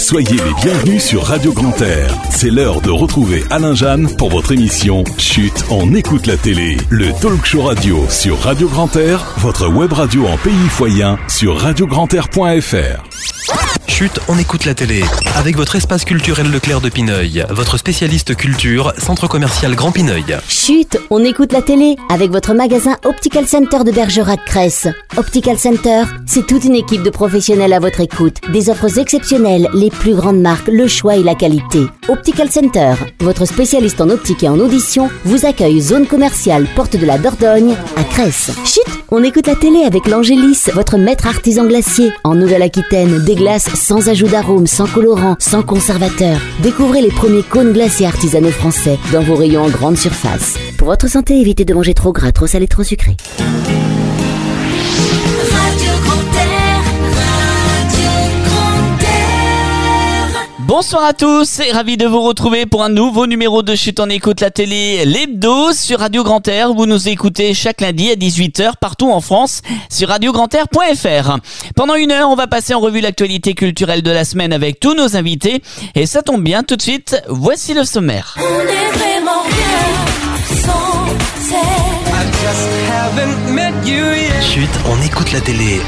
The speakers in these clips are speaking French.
Soyez les bienvenus sur Radio Grand Air. C'est l'heure de retrouver Alain Jeanne pour votre émission Chut, on écoute la télé. Le talk show radio sur Radio Grand Air, votre web radio en pays foyen sur radiograndAir.fr. Chut, on écoute la télé. Avec votre espace culturel Leclerc de Pineuil, votre spécialiste culture, centre commercial Grand Pineuil. Chut, on écoute la télé avec votre magasin Optical Center de Bergerac-Cresse. Optical Center, c'est toute une équipe de professionnels à votre écoute. Des offres exceptionnelles, les plus grandes marques, le choix et la qualité. Optical Center, votre spécialiste en optique et en audition, vous accueille zone commerciale Porte de la Dordogne à Cresse. Chut, on écoute la télé avec l'Angélis, votre maître artisan glacier. En Nouvelle-Aquitaine, des glaces sans ajout d'arôme, sans colorant, sans conservateur. Découvrez les premiers cônes glaciers artisanaux français dans vos rayons en grande surface. Pour votre santé, évitez de manger trop gras, trop salé, trop sucré. Bonsoir à tous et ravi de vous retrouver pour un nouveau numéro de Chut, on écoute la télé, l'hebdo sur Radio Grand Air. Vous nous écoutez chaque lundi à 18h partout en France sur radiograndAir.fr. Pendant une heure, on va passer en revue l'actualité culturelle de la semaine avec tous nos invités. Et ça tombe bien, tout de suite, voici le sommaire. On est vraiment bien sans Chut, on écoute la télé.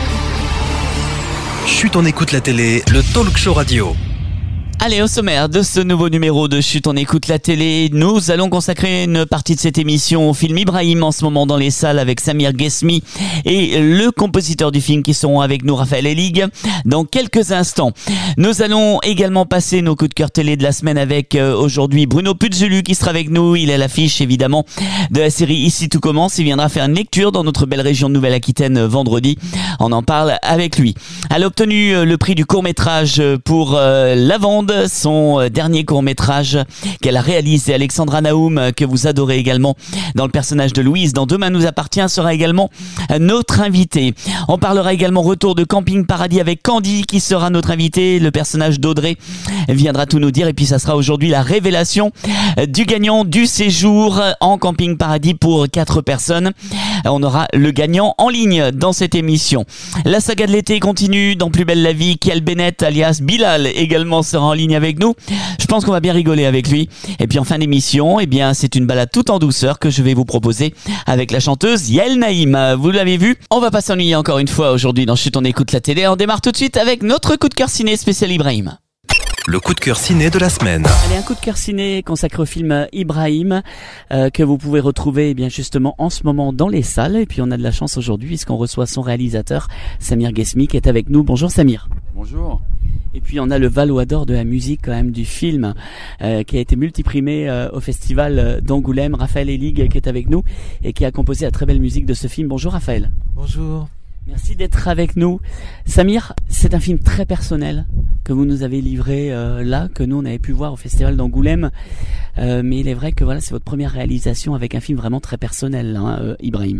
Chut, on écoute la télé, le talk show radio. Allez, au sommaire de ce nouveau numéro de Chut, on écoute la télé. Nous allons consacrer une partie de cette émission au film Ibrahim, en ce moment dans les salles, avec Samir Ghesmi et le compositeur du film qui seront avec nous, Raphaël Ellig, dans quelques instants. Nous allons également passer nos coups de cœur télé de la semaine avec aujourd'hui Bruno Puzzulu qui sera avec nous. Il est à l'affiche évidemment de la série Ici tout commence. Il viendra faire une lecture dans notre belle région de Nouvelle-Aquitaine vendredi. On en parle avec lui. Elle a obtenu le prix du court-métrage pour Lavande, son dernier court-métrage qu'elle a réalisé. Alexandra Naoum, que vous adorez également dans le personnage de Louise dans Demain nous appartient, sera également notre invitée. On parlera également retour de Camping Paradis avec Candy qui sera notre invitée. Le personnage d'Audrey viendra tout nous dire. Et puis ça sera aujourd'hui la révélation du gagnant du séjour en Camping Paradis pour 4 personnes. On aura le gagnant en ligne dans cette émission. La saga de l'été continue dans Plus belle la vie. Kiel Bennett alias Bilal également sera en ligne avec nous. Je pense qu'on va bien rigoler avec lui. Et puis en fin d'émission, eh bien, c'est une balade tout en douceur que je vais vous proposer avec la chanteuse Yael Naïm. Vous l'avez vu, on va pas s'ennuyer encore une fois aujourd'hui dans Chut, on écoute la télé. On démarre tout de suite avec notre coup de cœur ciné spécial Ibrahim. Le coup de cœur ciné de la semaine. Allez, un coup de cœur ciné consacré au film Ibrahim que vous pouvez retrouver eh bien justement en ce moment dans les salles. Et puis on a de la chance aujourd'hui puisqu'on reçoit son réalisateur Samir Ghesmi qui est avec nous. Bonjour Samir. Bonjour. Et puis on a le Valois d'or de la musique quand même du film qui a été multiprimé au festival d'Angoulême. Raphaël Ellig qui est avec nous et qui a composé la très belle musique de ce film. Bonjour Raphaël. Bonjour. Merci d'être avec nous. Samir, c'est un film très personnel que vous nous avez livré là, que nous on avait pu voir au festival d'Angoulême. Mais il est vrai que voilà, c'est votre première réalisation avec un film vraiment très personnel, hein, Ibrahim.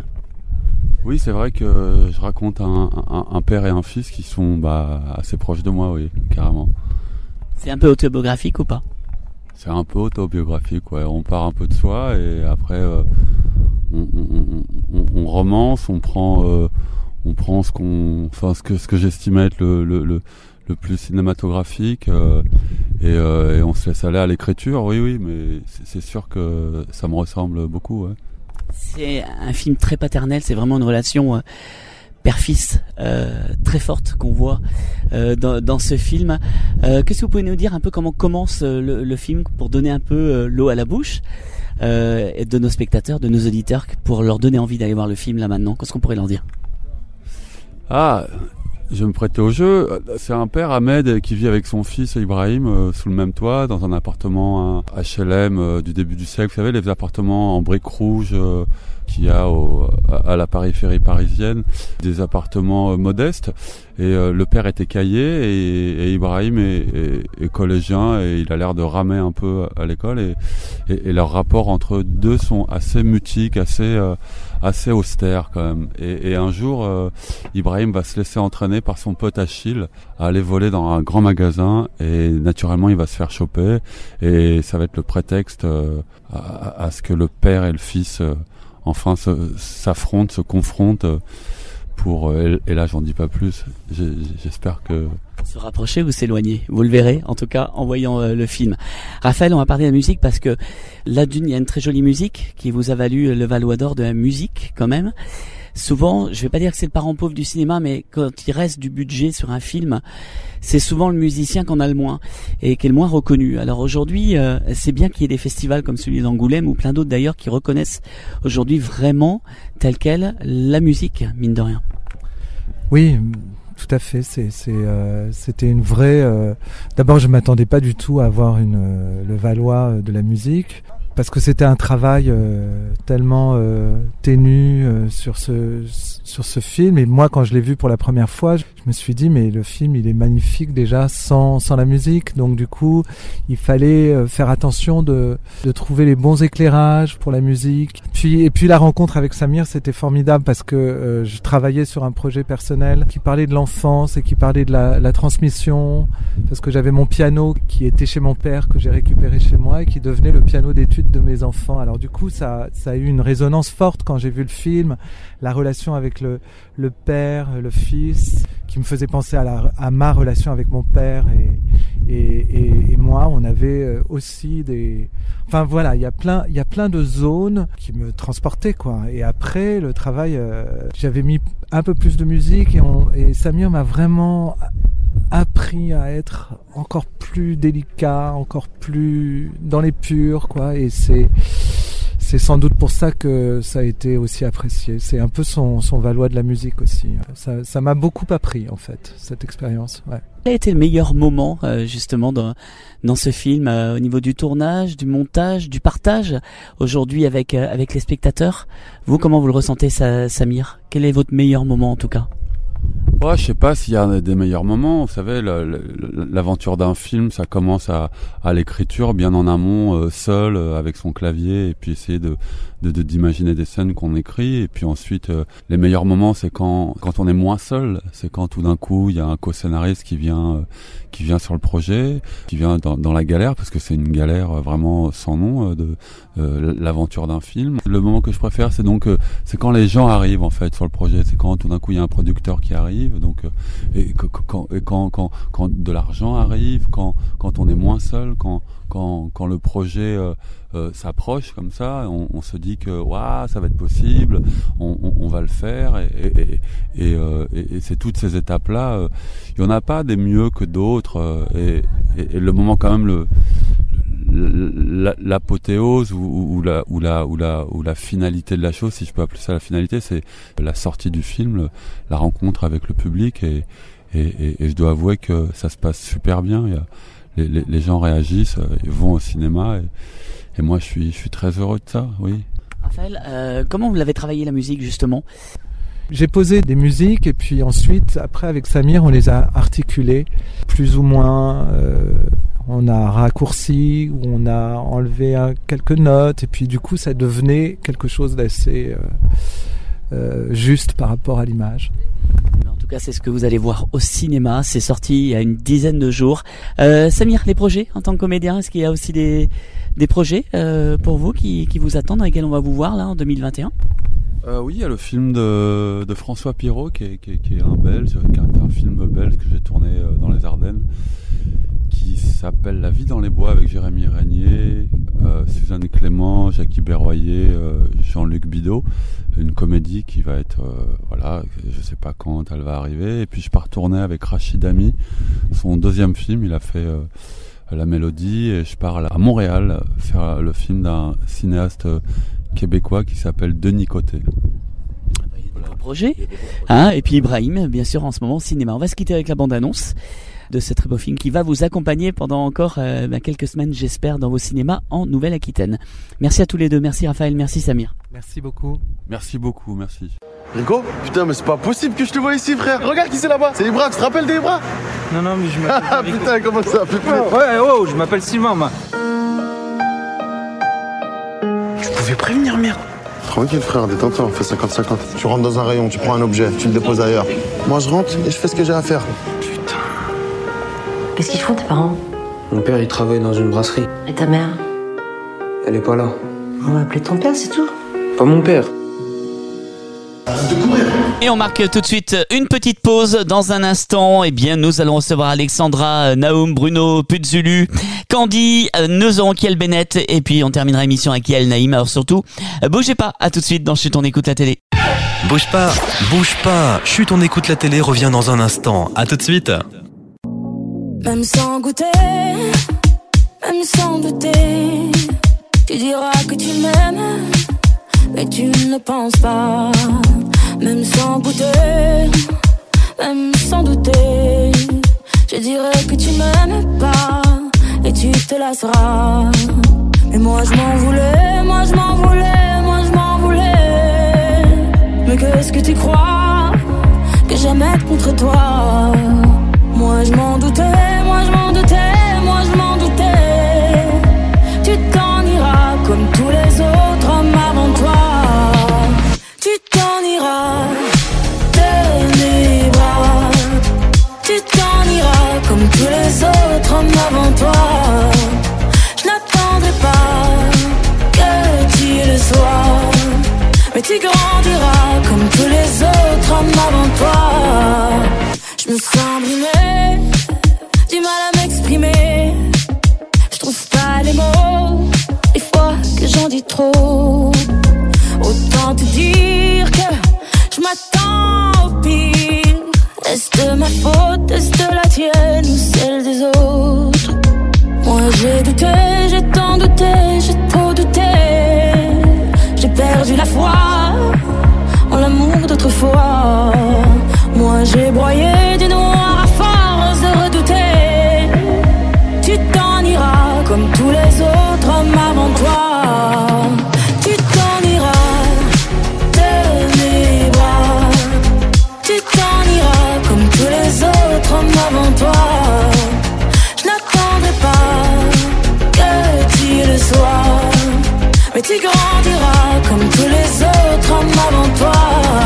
Oui, c'est vrai que je raconte un père et un fils qui sont assez proches de moi, oui, carrément. C'est un peu autobiographique ou pas ? C'est un peu autobiographique, ouais. On part un peu de soi et après on romance, on prend ce que j'estimais être le plus cinématographique et on se laisse aller à l'écriture, oui, mais c'est sûr que ça me ressemble beaucoup, ouais. C'est un film très paternel, c'est vraiment une relation père-fils très forte qu'on voit dans ce film. Qu'est-ce que vous pouvez nous dire un peu comment commence le film pour donner un peu l'eau à la bouche de nos spectateurs, de nos auditeurs, pour leur donner envie d'aller voir le film là maintenant? Qu'est-ce qu'on pourrait leur dire? Je vais me prêter au jeu. C'est un père, Ahmed, qui vit avec son fils Ibrahim sous le même toit dans un appartement HLM du début du siècle. Vous savez, les appartements en briques rouges qu'il y a à la périphérie parisienne, des appartements modestes. Et le père est écaillé et Ibrahim est collégien et il a l'air de ramer un peu à l'école. Et leurs rapports entre eux deux sont assez mutiques, assez austère quand même. Et un jour, Ibrahim va se laisser entraîner par son pote Achille à aller voler dans un grand magasin et naturellement il va se faire choper et ça va être le prétexte à ce que le père et le fils enfin s'affrontent, se confrontent et là j'en dis pas plus. J'espère que Se rapprocher ou s'éloigner, vous le verrez en tout cas en voyant le film. Raphaël, on va parler de la musique parce que là d'une, il y a une très jolie musique qui vous a valu le Valois d'Or de la musique quand même. Souvent, je vais pas dire que c'est le parent pauvre du cinéma, mais quand il reste du budget sur un film, c'est souvent le musicien qu'on a le moins et qui est le moins reconnu. Alors aujourd'hui, c'est bien qu'il y ait des festivals comme celui d'Angoulême ou plein d'autres d'ailleurs qui reconnaissent aujourd'hui vraiment telle quelle la musique, mine de rien. Oui, tout à fait. C'était une vraie. D'abord, je m'attendais pas du tout à avoir le Valois de la musique. Parce que c'était un travail tellement ténu sur ce film. Et moi, quand je l'ai vu pour la première fois, je me suis dit, mais le film, il est magnifique déjà sans la musique. Donc du coup, il fallait faire attention de trouver les bons éclairages pour la musique. Et puis la rencontre avec Samir, c'était formidable parce que je travaillais sur un projet personnel qui parlait de l'enfance et qui parlait de la transmission. Parce que j'avais mon piano qui était chez mon père, que j'ai récupéré chez moi et qui devenait le piano d'études de mes enfants. Alors du coup, ça a eu une résonance forte quand j'ai vu le film, la relation avec le père, le fils, qui me faisait penser à ma relation avec mon père et moi. On avait aussi enfin voilà, il y a plein de zones qui me transportaient quoi. Et après le travail, j'avais mis un peu plus de musique et Samir m'a vraiment appris à être encore plus délicat, encore plus dans les purs quoi. Et c'est sans doute pour ça que ça a été aussi apprécié. C'est un peu son Valois de la musique aussi. Ça m'a beaucoup appris en fait, cette expérience. Ouais. Quel a été le meilleur moment justement dans ce film au niveau du tournage, du montage, du partage aujourd'hui avec les spectateurs? Vous, comment vous le ressentez, Samir? Quel est votre meilleur moment en tout cas? Ouais, je sais pas s'il y a des meilleurs moments. Vous savez, l'aventure d'un film, ça commence à l'écriture, bien en amont, seul, avec son clavier, et puis essayer d'imaginer des scènes qu'on écrit. Et puis ensuite, les meilleurs moments, c'est quand on est moins seul. C'est quand tout d'un coup, il y a un co-scénariste qui vient sur le projet, qui vient dans la galère, parce que c'est une galère vraiment sans nom l'aventure d'un film. Le moment que je préfère, c'est quand les gens arrivent en fait sur le projet. C'est quand tout d'un coup il y a un producteur qui arrive, donc et quand de l'argent arrive, quand on est moins seul, quand le projet s'approche comme ça, on se dit que waouh, ça va être possible, on va le faire et c'est toutes ces étapes là. Il y en a pas des mieux que d'autres et le moment quand même l'apothéose ou la finalité de la chose, si je peux appeler ça la finalité, c'est la sortie du film, la rencontre avec le public et je dois avouer que ça se passe super bien. Les gens réagissent, ils vont au cinéma et moi je suis très heureux de ça, oui. Raphaël, comment vous l'avez travaillé la musique justement? J'ai posé des musiques et puis ensuite, après avec Samir, on les a articulées plus ou moins. On a raccourci ou on a enlevé quelques notes et puis du coup ça devenait quelque chose d'assez juste par rapport à l'image. En tout cas, c'est ce que vous allez voir au cinéma. C'est sorti il y a une dizaine de jours. Samir, les projets en tant que comédien, est-ce qu'il y a aussi des projets pour vous qui vous attendent, dans lesquels on va vous voir là en 2021? Oui, il y a le film de François Pirot qui est un Belge, qui est un film belge que j'ai tourné dans les Ardennes, qui s'appelle La vie dans les bois avec Jérémy Régnier, Suzanne Clément, Jackie Berroyer, Jean-Luc Bidot, une comédie qui va être je sais pas quand elle va arriver. Et puis je pars tourner avec Rachid Ami, son deuxième film, il a fait La Mélodie, et je pars à Montréal faire le film d'un cinéaste québécois qui s'appelle Denis Côté. Projet, et puis Ibrahim, bien sûr, en ce moment au cinéma. On va se quitter avec la bande-annonce de ce très beau film qui va vous accompagner pendant encore quelques semaines, j'espère, dans vos cinémas en Nouvelle-Aquitaine. Merci à tous les deux, merci Raphaël, merci Samir. Merci beaucoup. Merci beaucoup, merci. Rico, putain, mais c'est pas possible que je te vois ici, frère. Regarde qui c'est là-bas. C'est Ibra, tu te rappelles d'Ibra? Non, mais je m'appelle. Ah putain, comment ça fait plaisir. Ouais, je m'appelle Sylvain, moi. Tu pouvais prévenir, merde. Tranquille, frère, détends-toi, on fait 50-50. Tu rentres dans un rayon, tu prends un objet, tu le déposes ailleurs. Moi, je rentre et je fais ce que j'ai à faire. Putain. Qu'est-ce qu'ils font, tes parents? Mon père, il travaille dans une brasserie. Et ta mère? Elle est pas là. On va appeler ton père, c'est tout. Pas mon père. Arrête de courir. Et on marque tout de suite une petite pause. Dans un instant, eh bien, nous allons recevoir Alexandra, Naoum, Bruno Puzzulu, Candy, nous aurons Kiel Bennett et puis on terminera l'émission avec Yael Naïm. Alors surtout, bougez pas, à tout de suite dans Chut, on écoute la télé. Bouge pas. Chut, on écoute la télé, revient dans un instant. À tout de suite. Même sans goûter, même sans douter, tu diras que tu m'aimes, mais tu ne penses pas. Même sans goûter, même sans douter, je dirais que tu m'aimes pas et tu te lasseras. Mais moi je m'en voulais, moi je m'en voulais, moi je m'en voulais. Mais qu'est-ce que tu crois que j'aimais contre toi? Moi je m'en doutais, moi je m'en doutais, moi je m'en doutais. Tu t'en iras comme tous les autres hommes avant toi. Tu t'en iras de mes bras. Tu t'en iras comme tous les autres hommes avant toi. Je n'attendrai pas que tu le sois, mais tu grandiras comme tous les autres hommes avant toi. Je me sens brimée, du mal à m'exprimer. Je trouve pas les mots, des fois que j'en dis trop. Autant te dire que je m'attends au pire. Est-ce de ma faute, est-ce de la tienne ou celle des autres? Moi j'ai douté, j'ai tant douté, j'ai trop douté. J'ai perdu la foi en l'amour d'autrefois. Moi j'ai broyé du noir à force de redouter. Tu t'en iras comme tous les autres hommes avant toi. Tu t'en iras de mes bras. Tu t'en iras comme tous les autres hommes avant toi. Je n'attendrai pas que tu le sois, mais tu grandiras comme tous les autres hommes avant toi.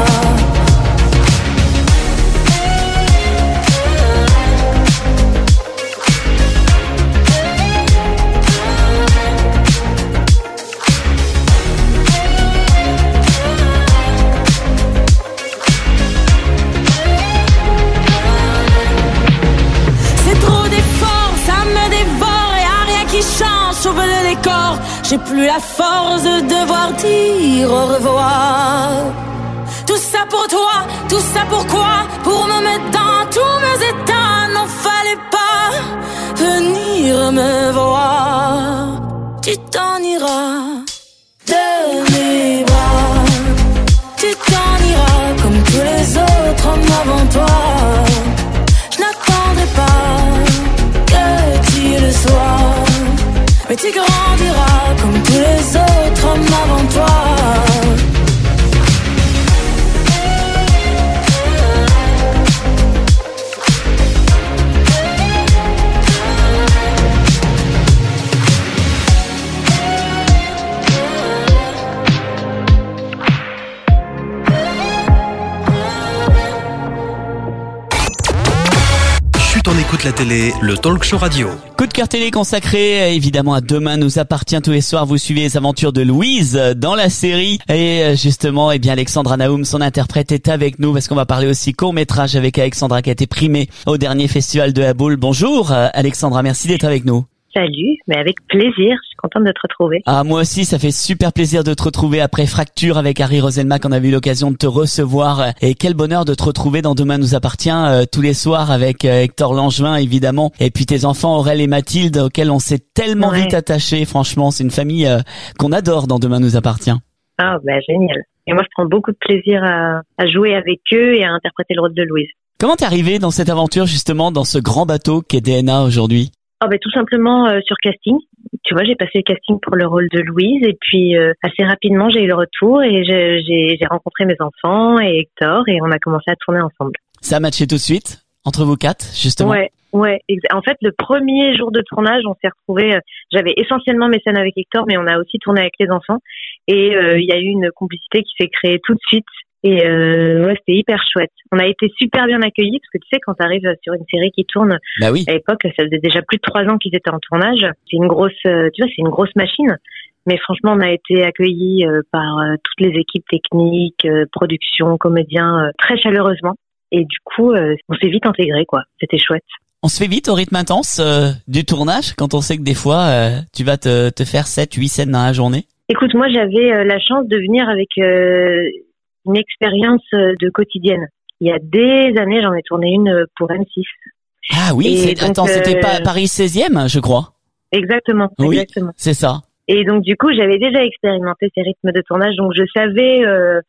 Sauve le décor, j'ai plus la force de devoir dire au revoir. Tout ça pour toi, tout ça pourquoi? Pour me mettre dans tous mes états, n'en fallait pas venir me voir. Tu t'en iras de mes bras. Tu t'en iras comme tous les autres hommes avant toi. Je n'attendrai pas que tu le sois, mais tu grandiras comme tous les autres hommes avant toi. On écoute la télé, le talk show radio. Coup de cœur télé consacré évidemment à Demain nous appartient. Tous les soirs vous suivez les aventures de Louise dans la série. Et justement, eh bien Alexandra Naoum, son interprète, est avec nous parce qu'on va parler aussi court-métrage avec Alexandra qui a été primée au dernier festival de La Boule. Bonjour Alexandra, merci d'être avec nous. Salut, mais avec plaisir, je suis contente de te retrouver. Ah, moi aussi, ça fait super plaisir de te retrouver après Fracture avec Harry Roselmack. On a eu l'occasion de te recevoir et quel bonheur de te retrouver dans Demain nous appartient tous les soirs avec Hector Langevin évidemment et puis tes enfants Aurèle et Mathilde auxquels on s'est tellement vite attaché. Franchement, c'est une famille qu'on adore dans Demain nous appartient. Ah, bah génial. Et moi, je prends beaucoup de plaisir à jouer avec eux et à interpréter le rôle de Louise. Comment t'es arrivée dans cette aventure justement, dans ce grand bateau qu'est DNA aujourd'hui? Oh ben tout simplement sur casting. Tu vois, j'ai passé le casting pour le rôle de Louise et puis assez rapidement j'ai eu le retour et j'ai rencontré mes enfants et Hector et on a commencé à tourner ensemble. Ça a matché tout de suite entre vous quatre justement? Ouais. En fait, le premier jour de tournage, on s'est retrouvés. J'avais essentiellement mes scènes avec Hector, mais on a aussi tourné avec les enfants et il y a eu une complicité qui s'est créée tout de suite. Et c'était hyper chouette. On a été super bien accueillis parce que tu sais, quand t'arrives sur une série qui tourne, bah oui. À l'époque, ça faisait déjà plus de 3 ans qu'ils étaient en tournage. C'est une grosse, tu vois, c'est une grosse machine. Mais franchement, on a été accueillis par toutes les équipes techniques, production, comédiens, très chaleureusement. Et du coup, on s'est vite intégrés, quoi. C'était chouette. On se fait vite au rythme intense du tournage quand on sait que des fois, tu vas te faire 7-8 scènes dans la journée? Écoute, moi, j'avais la chance de venir avec une expérience de quotidienne. Il y a des années, j'en ai tourné une pour M6. Ah oui, c'était pas Paris 16e, je crois. Exactement, oui, exactement. C'est ça. Et donc, du coup, j'avais déjà expérimenté ces rythmes de tournage, donc je savais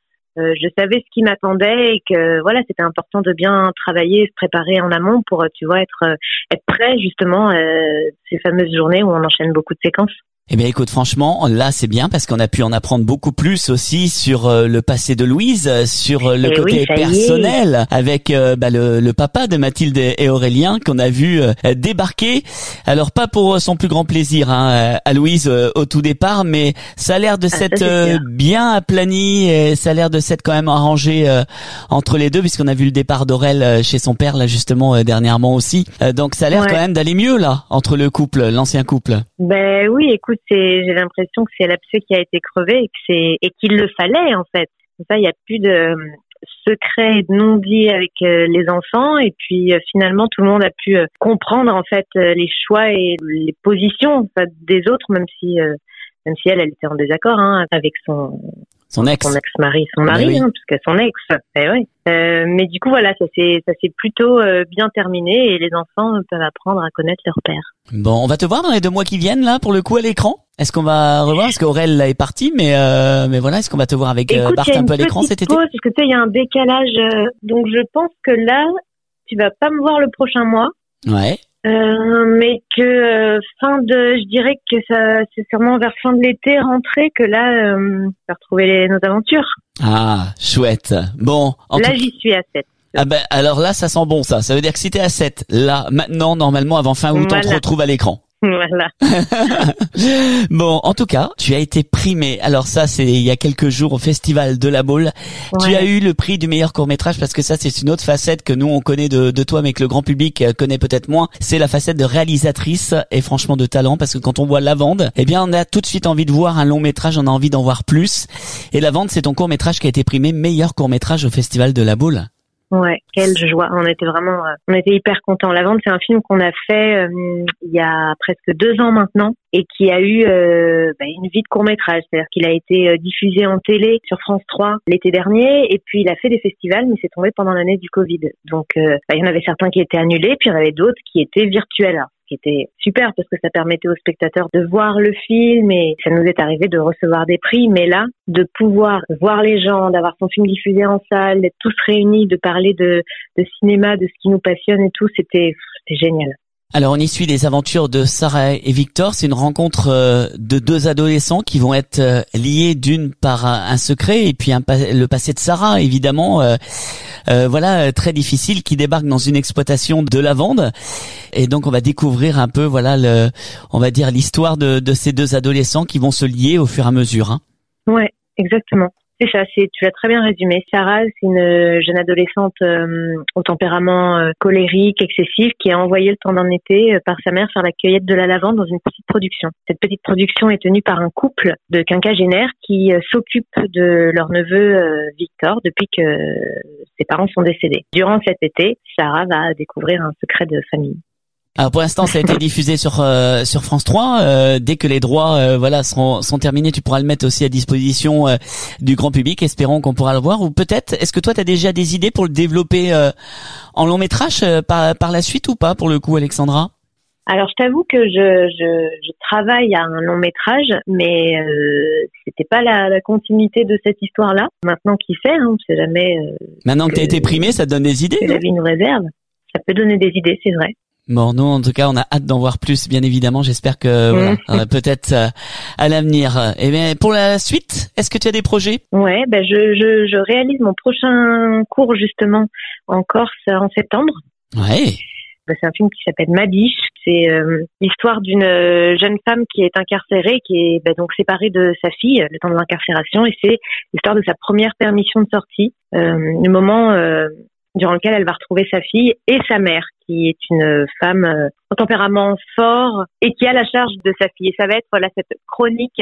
ce qui m'attendait et que voilà, c'était important de bien travailler, se préparer en amont pour, tu vois, être prêt justement ces fameuses journées où on enchaîne beaucoup de séquences. Eh bien, écoute, franchement, là, c'est bien parce qu'on a pu en apprendre beaucoup plus aussi sur le passé de Louise, sur le côté personnel avec le papa de Mathilde et Aurélien qu'on a vu débarquer. Alors, pas pour son plus grand plaisir à Louise au tout départ, mais ça a l'air de s'être bien aplani et ça a l'air de s'être quand même arrangé entre les deux puisqu'on a vu le départ d'Aurel chez son père là justement dernièrement aussi. Donc, ça a l'air quand même d'aller mieux là entre le couple, l'ancien couple. Ben oui, écoute. J'ai l'impression que c'est l'abcès qui a été crevé et qu'il le fallait en fait. Comme ça, il n'y a plus de secrets et de non-dits avec les enfants et puis finalement tout le monde a pu comprendre en fait les choix et les positions en fait, des autres, même si elle était en désaccord avec son ex-mari, son mari, oui. Puisque son ex. Mais du coup voilà, ça s'est plutôt bien terminé et les enfants peuvent apprendre à connaître leur père. Bon, on va te voir dans les 2 mois qui viennent là pour le coup à l'écran. Est-ce qu'on va revoir? Parce qu'Aurel là est parti, mais voilà, est-ce qu'on va te voir avec Bart un peu à l'écran cet été? Parce que tu sais, il y a un décalage, donc je pense que là, tu vas pas me voir le prochain mois. Ouais. Mais que je dirais que ça, c'est sûrement vers fin de l'été, rentrée, que là, on va retrouver nos aventures. Ah, chouette. Bon. Là, j'y suis à 7. Ah ben, alors là, ça sent bon, ça. Ça veut dire que si t'es à 7, là, maintenant, normalement, avant fin août, on te retrouve à l'écran. Voilà. Bon, en tout cas, tu as été primé. Alors ça, c'est il y a quelques jours au Festival de la Baule. Ouais. Tu as eu le prix du meilleur court-métrage parce que ça, c'est une autre facette que nous, on connaît de toi, mais que le grand public connaît peut-être moins. C'est la facette de réalisatrice et franchement de talent parce que quand on voit Lavande, eh bien, on a tout de suite envie de voir un long métrage, on a envie d'en voir plus. Et Lavande, c'est ton court-métrage qui a été primé meilleur court-métrage au Festival de la Baule. Ouais, quelle joie. On était hyper contents. Lavande, c'est un film qu'on a fait il y a presque 2 ans maintenant et qui a eu une vie de court-métrage. C'est-à-dire qu'il a été diffusé en télé sur France 3 l'été dernier et puis il a fait des festivals, mais c'est tombé pendant l'année du Covid. Donc, il y en avait certains qui étaient annulés, puis il y en avait d'autres qui étaient virtuels. Qui était super parce que ça permettait aux spectateurs de voir le film et ça nous est arrivé de recevoir des prix, mais là, de pouvoir voir les gens, d'avoir son film diffusé en salle, d'être tous réunis, de parler de cinéma, de ce qui nous passionne et tout, c'était génial. Alors on y suit les aventures de Sarah et Victor. C'est une rencontre de 2 adolescents qui vont être liés d'une par un secret et puis le passé de Sarah évidemment voilà très difficile qui débarque dans une exploitation de lavande et donc on va découvrir un peu voilà on va dire l'histoire de ces 2 adolescents qui vont se lier au fur et à mesure. Hein. Ouais, exactement. C'est ça, tu l'as très bien résumé. Sarah, c'est une jeune adolescente au tempérament colérique, excessif, qui est envoyée le temps d'un été par sa mère faire la cueillette de la lavande dans une petite production. Cette petite production est tenue par un couple de quinquagénaires qui s'occupe de leur neveu Victor depuis que ses parents sont décédés. Durant cet été, Sarah va découvrir un secret de famille. Alors pour l'instant, ça a été diffusé sur France 3. Dès que les droits sont terminés, tu pourras le mettre aussi à disposition du grand public. Espérons qu'on pourra le voir. Ou peut-être, est-ce que toi, tu as déjà des idées pour le développer en long métrage par la suite ou pas, pour le coup, Alexandra? Alors, je t'avoue que je travaille à un long métrage, mais c'était pas la continuité de cette histoire-là. Maintenant, qui sait, on sait jamais. Maintenant que tu as été primé, ça te donne des idées? Que la vie nous réserve. Ça peut donner des idées, c'est vrai. Bon, nous, en tout cas, on a hâte d'en voir plus, bien évidemment. J'espère que peut-être à l'avenir. Et bien, pour la suite, est-ce que tu as des projets? Ouais, je réalise mon prochain cours justement en Corse en septembre. Ouais. C'est un film qui s'appelle Ma biche. C'est l'histoire d'une jeune femme qui est incarcérée, qui est donc séparée de sa fille le temps de l'incarcération, et c'est l'histoire de sa première permission de sortie, le moment durant lequel elle va retrouver sa fille et sa mère, qui est une femme au tempérament fort et qui a la charge de sa fille. Et ça va être là cette chronique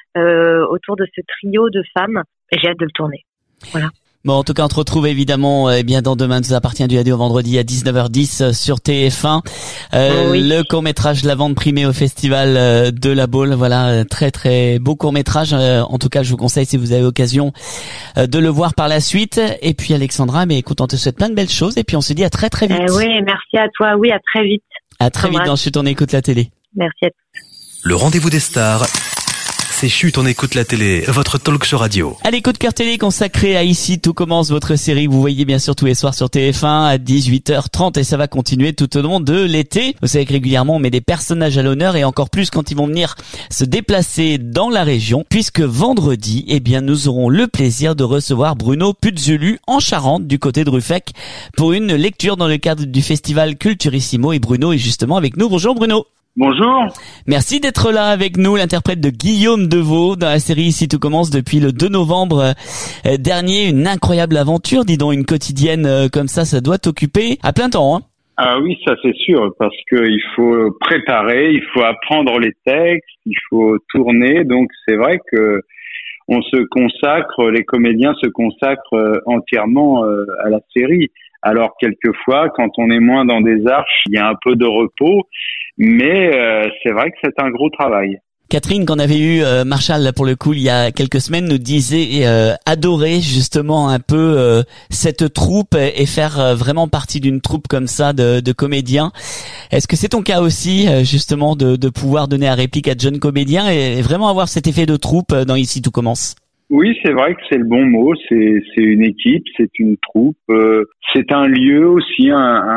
autour de ce trio de femmes. Et j'ai hâte de le tourner. Voilà. Bon, en tout cas, on te retrouve évidemment bien dans Demain nous appartient du lundi au vendredi à 19h10 sur TF1. Oui. Le court-métrage La Vente primée au festival de la Baule. Voilà, très très beau court-métrage. En tout cas, je vous conseille si vous avez l'occasion de le voir par la suite. Et puis Alexandra, mais écoute, on te souhaite plein de belles choses et puis on se dit à très très vite. Oui, merci à toi. Oui, à très vite. À très vite dans Chut, on écoute la télé. Merci à toi. Le rendez-vous des stars. C'est Chut, on écoute la télé, votre talk show radio. Allez, coup de cœur télé consacré à Ici tout commence, votre série que vous voyez bien sûr tous les soirs sur TF1 à 18h30 et ça va continuer tout au long de l'été. Vous savez que régulièrement on met des personnages à l'honneur et encore plus quand ils vont venir se déplacer dans la région, puisque vendredi, eh bien nous aurons le plaisir de recevoir Bruno Puzzulu en Charente du côté de Ruffec pour une lecture dans le cadre du festival Culturissimo et Bruno est justement avec nous. Bonjour Bruno. Bonjour. Merci d'être là avec nous, l'interprète de Guillaume Deveau dans la série Ici tout commence depuis le 2 novembre dernier. Une incroyable aventure, dis donc, une quotidienne comme ça doit t'occuper à plein temps, hein. Ah oui, ça c'est sûr, parce que il faut préparer, il faut apprendre les textes, il faut tourner, donc c'est vrai que on se consacre, les comédiens se consacrent entièrement à la série. Alors quelquefois, quand on est moins dans des arches, il y a un peu de repos, mais c'est vrai que c'est un gros travail. Catherine, qu'on avait eu Marshall pour le coup il y a quelques semaines, nous disait adorer justement un peu cette troupe et faire vraiment partie d'une troupe comme ça de comédiens. Est-ce que c'est ton cas aussi justement de pouvoir donner la réplique à de jeunes comédiens et vraiment avoir cet effet de troupe dans Ici tout commence? Oui, c'est vrai que c'est le bon mot. C'est une équipe, c'est une troupe, c'est un lieu aussi,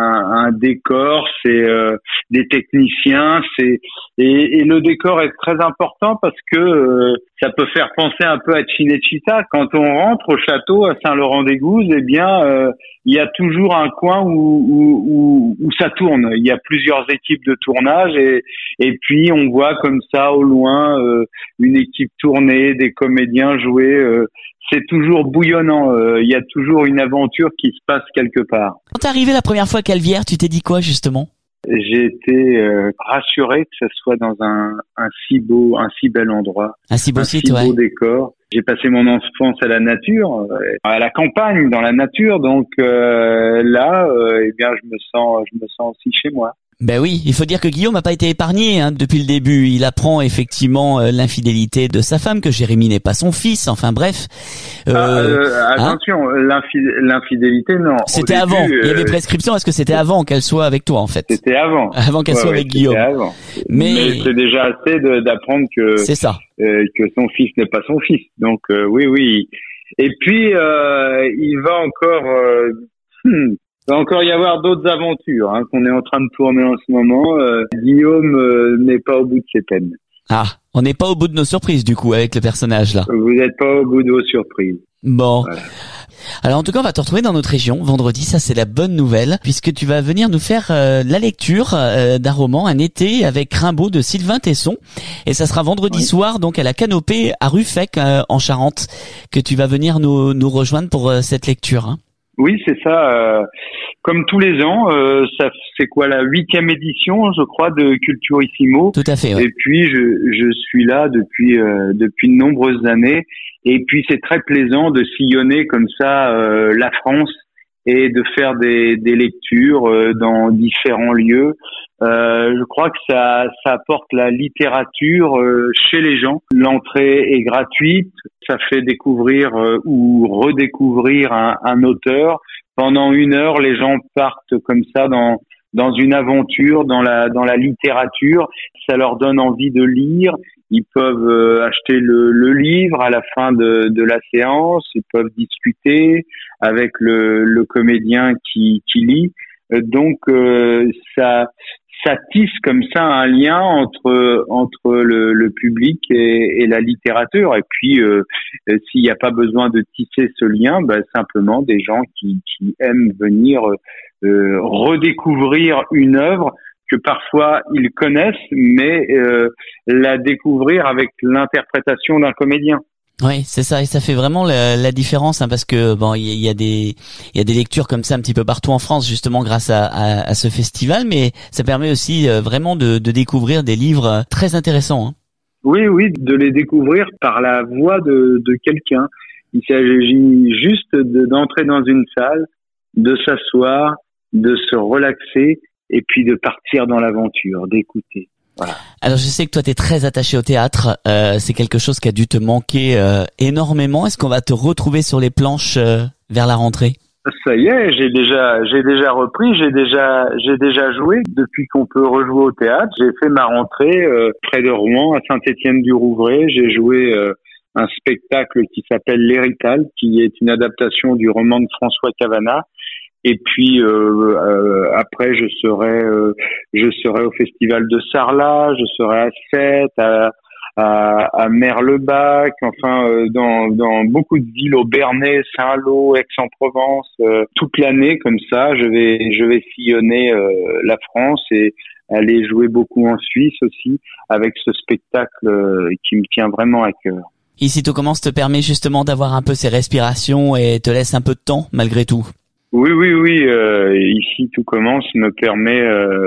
un décor, c'est des techniciens, et le décor est très important parce que ça peut faire penser un peu à Cinecittà. Quand on rentre au château à Saint-Laurent-des-Gouzes, eh bien il y a toujours un coin où ça tourne. Il y a plusieurs équipes de tournage et puis on voit comme ça au loin une équipe tourner, des comédiens jouer. C'est toujours bouillonnant. Il y a toujours une aventure qui se passe quelque part. Quand t'es arrivé la première fois à Calvière, tu t'es dit quoi justement? J'ai été rassuré que ça soit dans un si bel endroit, un si beau site, beau décor. J'ai passé mon enfance à la nature, à la campagne, dans la nature, donc là, eh bien, je me sens aussi chez moi. Ben oui, il faut dire que Guillaume n'a pas été épargné depuis le début. Il apprend effectivement l'infidélité de sa femme, que Jérémy n'est pas son fils. Enfin bref. Attention, l'infidélité, non. C'était avant. Il y avait prescription. Est-ce que c'était avant qu'elle soit avec toi en fait? C'était avant. Avant qu'elle soit avec Guillaume. Avant. Mais c'est déjà assez d'apprendre que c'est ça. Que son fils n'est pas son fils. Donc oui. Et puis il va encore y avoir d'autres aventures qu'on est en train de tourner en ce moment. Guillaume n'est pas au bout de ses peines. Ah, on n'est pas au bout de nos surprises du coup avec le personnage là. Vous n'êtes pas au bout de vos surprises. Bon. Voilà. Alors en tout cas, on va te retrouver dans notre région vendredi, ça c'est la bonne nouvelle, puisque tu vas venir nous faire la lecture d'un roman, Un été avec Rimbaud de Sylvain Tesson, et ça sera vendredi soir donc à la Canopée à Ruffec en Charente que tu vas venir nous rejoindre pour cette lecture. Hein. Oui, c'est ça. Comme tous les ans, ça c'est quoi la 8e édition, je crois, de Culturissimo. Tout à fait. Ouais. Et puis je suis là depuis de nombreuses années. Et puis c'est très plaisant de sillonner comme ça la France et de faire des lectures dans différents lieux. Je crois que ça apporte la littérature chez les gens. L'entrée est gratuite, ça fait découvrir ou redécouvrir un auteur. Pendant 1 heure, les gens partent comme ça dans une aventure, dans la littérature. Ça leur donne envie de lire. Ils peuvent acheter le livre à la fin de la séance. Ils peuvent discuter avec le comédien qui lit. Donc ça tisse comme ça un lien entre le public et la littérature. Et puis s'il n'y a pas besoin de tisser ce lien, simplement des gens qui aiment venir redécouvrir une œuvre que parfois ils connaissent, mais la découvrir avec l'interprétation d'un comédien. Oui, c'est ça, et ça fait vraiment la différence, hein, parce que bon, il y a des lectures comme ça un petit peu partout en France, justement grâce à ce festival, mais ça permet aussi vraiment de découvrir des livres très intéressants. Hein. Oui, de les découvrir par la voix de quelqu'un. Il s'agit juste d'entrer dans une salle, de s'asseoir, de se relaxer et puis de partir dans l'aventure, d'écouter. Voilà. Alors je sais que toi t'es très attaché au théâtre, c'est quelque chose qui a dû te manquer énormément. Est-ce qu'on va te retrouver sur les planches vers la rentrée? Ça y est, j'ai déjà repris, j'ai déjà joué depuis qu'on peut rejouer au théâtre. J'ai fait ma rentrée près de Rouen, à Saint-Étienne-du-Rouvray. J'ai joué un spectacle qui s'appelle L'Hérital, qui est une adaptation du roman de François Cavana. Et puis après, je serai au festival de Sarlat, je serai à Sète, à Merlebach, enfin dans beaucoup de villes, au Bernay, Saint-Lô, Aix-en-Provence, toute l'année comme ça. Je vais sillonner la France et aller jouer beaucoup en Suisse aussi avec ce spectacle qui me tient vraiment à cœur. Ici tout commence te permet justement d'avoir un peu ces respirations et te laisse un peu de temps malgré tout. Oui. Ici tout commence me permet.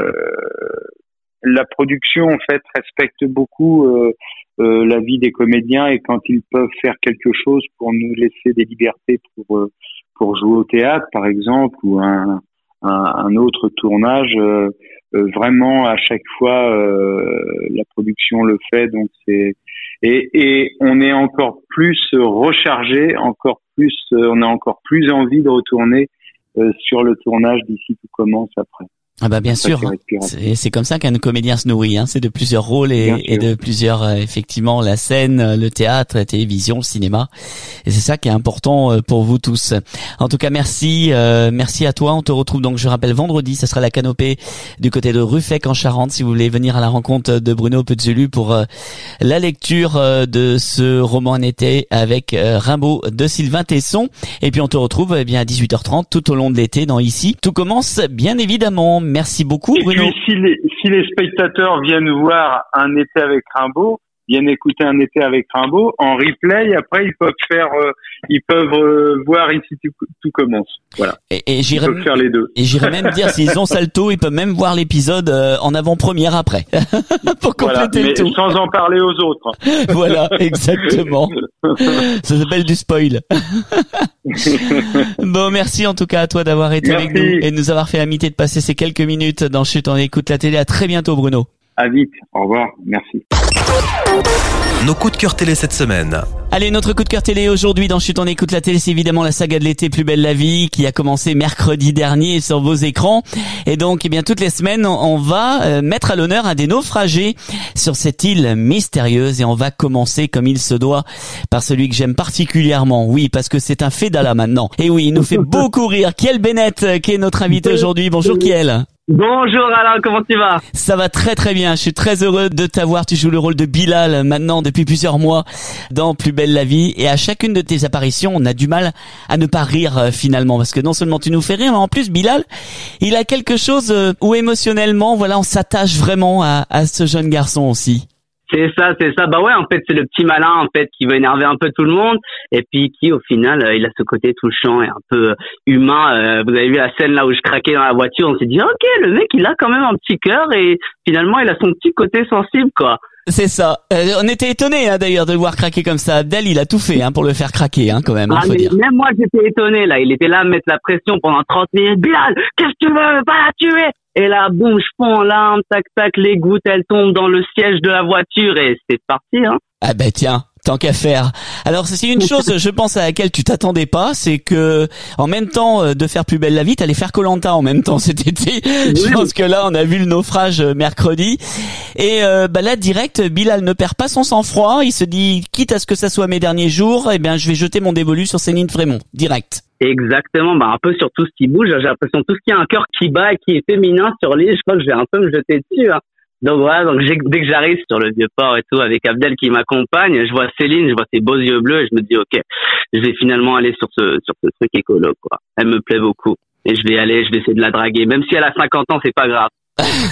La production en fait respecte beaucoup la vie des comédiens et quand ils peuvent faire quelque chose pour nous laisser des libertés pour jouer au théâtre par exemple ou un autre tournage, vraiment à chaque fois la production le fait, donc c'est et on est encore plus rechargé, on a encore plus envie de retourner sur le tournage d'ici tout commence après. Ah bah bien sûr, c'est comme ça qu'un comédien se nourrit, hein. C'est de plusieurs rôles et de plusieurs effectivement la scène, le théâtre, la télévision, le cinéma. Et c'est ça qui est important pour vous tous. En tout cas, merci à toi. On te retrouve donc, je rappelle, vendredi, ça sera la canopée du côté de Ruffec en Charente. Si vous voulez venir à la rencontre de Bruno Pezzulu pour la lecture de ce roman en été avec Rimbaud de Sylvain Tesson. Et puis on te retrouve eh bien à 18h30 tout au long de l'été dans Ici. Tout commence bien évidemment. Merci beaucoup, Bruno. Et puis, si les spectateurs viennent voir Un été avec Rimbaud, viennent écouter Un été avec Rimbaud, en replay, après, ils peuvent voir Ici tout commence. Voilà. Et j'irais ils peuvent faire les deux. Et j'irais même dire, s'ils ont Salto, ils peuvent même voir l'épisode en avant-première après. Pour compléter le tout. Sans en parler aux autres. Voilà, exactement. Ça s'appelle du spoil. Bon, merci en tout cas à toi d'avoir été avec nous et de nous avoir fait l'amitié de passer ces quelques minutes dans Chut, on écoute la télé. À très bientôt, Bruno. À vite. Au revoir. Merci. Nos coups de cœur télé cette semaine. Allez, notre coup de cœur télé aujourd'hui dans Chut, on écoute la télé, c'est évidemment la saga de l'été Plus belle la vie qui a commencé mercredi dernier sur vos écrans. Et donc, eh bien, toutes les semaines, on va mettre à l'honneur un des naufragés sur cette île mystérieuse et on va commencer comme il se doit par celui que j'aime particulièrement. Oui, parce que c'est un Fédala maintenant. Et oui, il nous fait beaucoup rire. Kiel Bennett, qui est notre invité aujourd'hui. Bonjour Kiel. Bonjour Alain, comment tu vas? Ça va très très bien, je suis très heureux de t'avoir. Tu joues le rôle de Bilal maintenant depuis plusieurs mois dans Plus belle la vie et à chacune de tes apparitions on a du mal à ne pas rire finalement parce que non seulement tu nous fais rire mais en plus Bilal il a quelque chose où émotionnellement voilà on s'attache vraiment à ce jeune garçon aussi. C'est ça. Bah ouais, en fait, c'est le petit malin, en fait, qui veut énerver un peu tout le monde, et puis qui, au final, il a ce côté touchant et un peu humain. Vous avez vu la scène là où je craquais dans la voiture, on s'est dit, ok, le mec, il a quand même un petit cœur, et finalement, il a son petit côté sensible, quoi. C'est ça. On était étonnés d'ailleurs de le voir craquer comme ça. Abdel, il a tout fait pour le faire craquer quand même. Faut dire. Même moi, j'étais étonné là. Il était là à mettre la pression pendant 30 minutes. Bilal, qu'est-ce que tu veux? Va la tuer! Et là, boum, je fonds en larmes, tac, tac, les gouttes, elles tombent dans le siège de la voiture et c'est parti, hein. Ah ben tiens, tant qu'à faire. Alors c'est une chose, je pense, à laquelle tu t'attendais pas, c'est que en même temps de faire Plus belle la vie, t'allais faire Koh-Lanta en même temps cet été. Oui. Je pense que là, on a vu le naufrage mercredi. Et là, direct, Bilal ne perd pas son sang-froid. Il se dit, quitte à ce que ça soit mes derniers jours, eh bien, je vais jeter mon dévolu sur Céline Frémont, direct. Exactement, un peu sur tout ce qui bouge, j'ai l'impression tout ce qui a un cœur qui bat et qui est féminin sur l'île, je crois que je vais un peu me jeter dessus, hein. Donc voilà, dès que j'arrive sur le Vieux-Port et tout, avec Abdel qui m'accompagne, je vois Céline, je vois ses beaux yeux bleus et je me dis, ok, je vais finalement aller sur ce truc écolo, quoi. Elle me plaît beaucoup. Et je vais essayer de la draguer. Même si elle a 50 ans, c'est pas grave.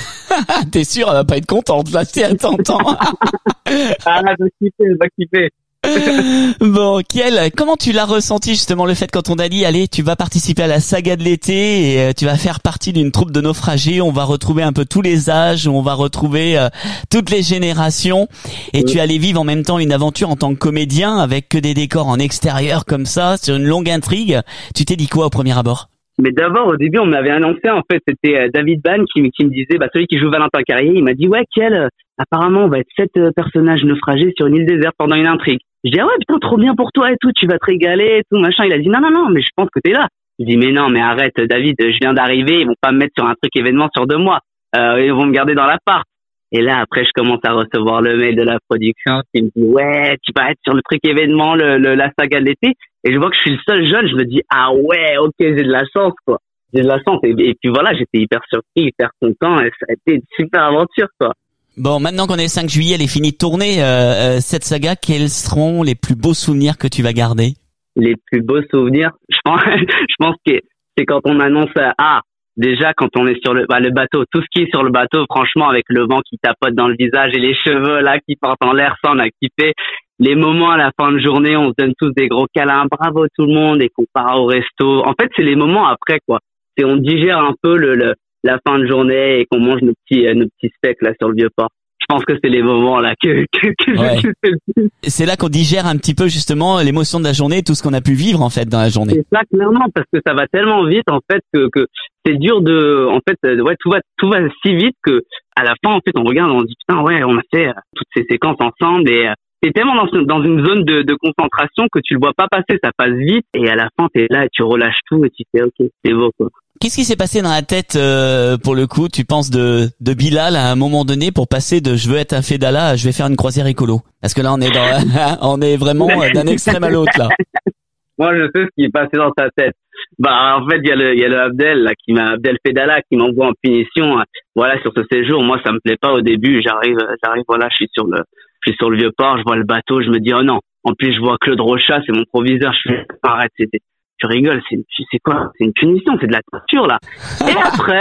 T'es sûr, elle va pas être contente, là, si elle t'entend. Ah, elle va kiffer. Bon, Kiel, comment tu l'as ressenti justement le fait quand on a dit allez, tu vas participer à la saga de l'été et tu vas faire partie d'une troupe de naufragés, on va retrouver un peu tous les âges, on va retrouver toutes les générations et tu allais vivre en même temps une aventure en tant que comédien avec que des décors en extérieur comme ça, sur une longue intrigue. Tu t'es dit quoi au premier abord? Mais d'abord, au début, on m'avait annoncé, en fait, c'était David Ban qui me disait, celui qui joue Valentin Carrier, il m'a dit, ouais, Kiel, apparemment, on va être 7 personnages naufragés sur une île déserte pendant une intrigue. Je dis, ah ouais, putain, trop bien pour toi et tout, tu vas te régaler et tout, machin. Il a dit, non, mais je pense que t'es là. Je dis, mais non, mais arrête, David, je viens d'arriver, ils vont pas me mettre sur un truc événement sur 2 mois. Ils vont me garder dans l'appart. Et là, après, je commence à recevoir le mail de la production qui me dit, ouais, tu vas être sur le truc événement, la saga de l'été. Et je vois que je suis le seul jeune, je me dis, ah ouais, ok, j'ai de la chance, quoi. J'ai de la chance. Et puis voilà, j'étais hyper surpris, hyper content, et ça a été une super aventure, quoi. Bon, maintenant qu'on est le 5 juillet, elle est finie de tourner, cette saga, quels seront les plus beaux souvenirs que tu vas garder? Les plus beaux souvenirs? Je pense que c'est quand on annonce, déjà, quand on est sur le bateau, tout ce qui est sur le bateau, franchement, avec le vent qui tapote dans le visage et les cheveux, là, qui partent en l'air, ça, on a kiffé. Les moments à la fin de journée, on se donne tous des gros câlins, bravo tout le monde, et qu'on part au resto. En fait, c'est les moments après, quoi. C'est on digère un peu la fin de journée et qu'on mange nos petits steaks, là, sur le Vieux-Port. Je pense que c'est les moments, là, que ouais. je fais le plus. C'est là qu'on digère un petit peu, justement, l'émotion de la journée, tout ce qu'on a pu vivre, en fait, dans la journée. C'est ça, clairement, parce que ça va tellement vite, en fait, que c'est dur tout va si vite que, à la fin, en fait, on regarde, on dit, putain, ouais, on a fait toutes ces séquences ensemble et, t'es tellement dans une zone de concentration que tu le vois pas passer, ça passe vite et à la fin t'es là et tu relâches tout et tu fais ok, c'est beau, quoi. Qu'est-ce qui s'est passé dans la tête pour le coup, tu penses de Bilal à un moment donné pour passer de je veux être un Fedala à je vais faire une croisière écolo? Parce que là on est on est vraiment d'un extrême à l'autre là. Moi je sais ce qui est passé dans sa tête. En fait il y a le Abdel là Abdel Fedala qui m'envoie en punition. Voilà, sur ce séjour, moi ça me plaît pas au début, j'arrive voilà, je suis sur le Vieux-Port, je vois le bateau, je me dis oh non. En plus je vois Claude Rochat, c'est mon proviseur, je fais arrête, tu rigoles, c'est quoi? C'est une punition, c'est de la torture là. Et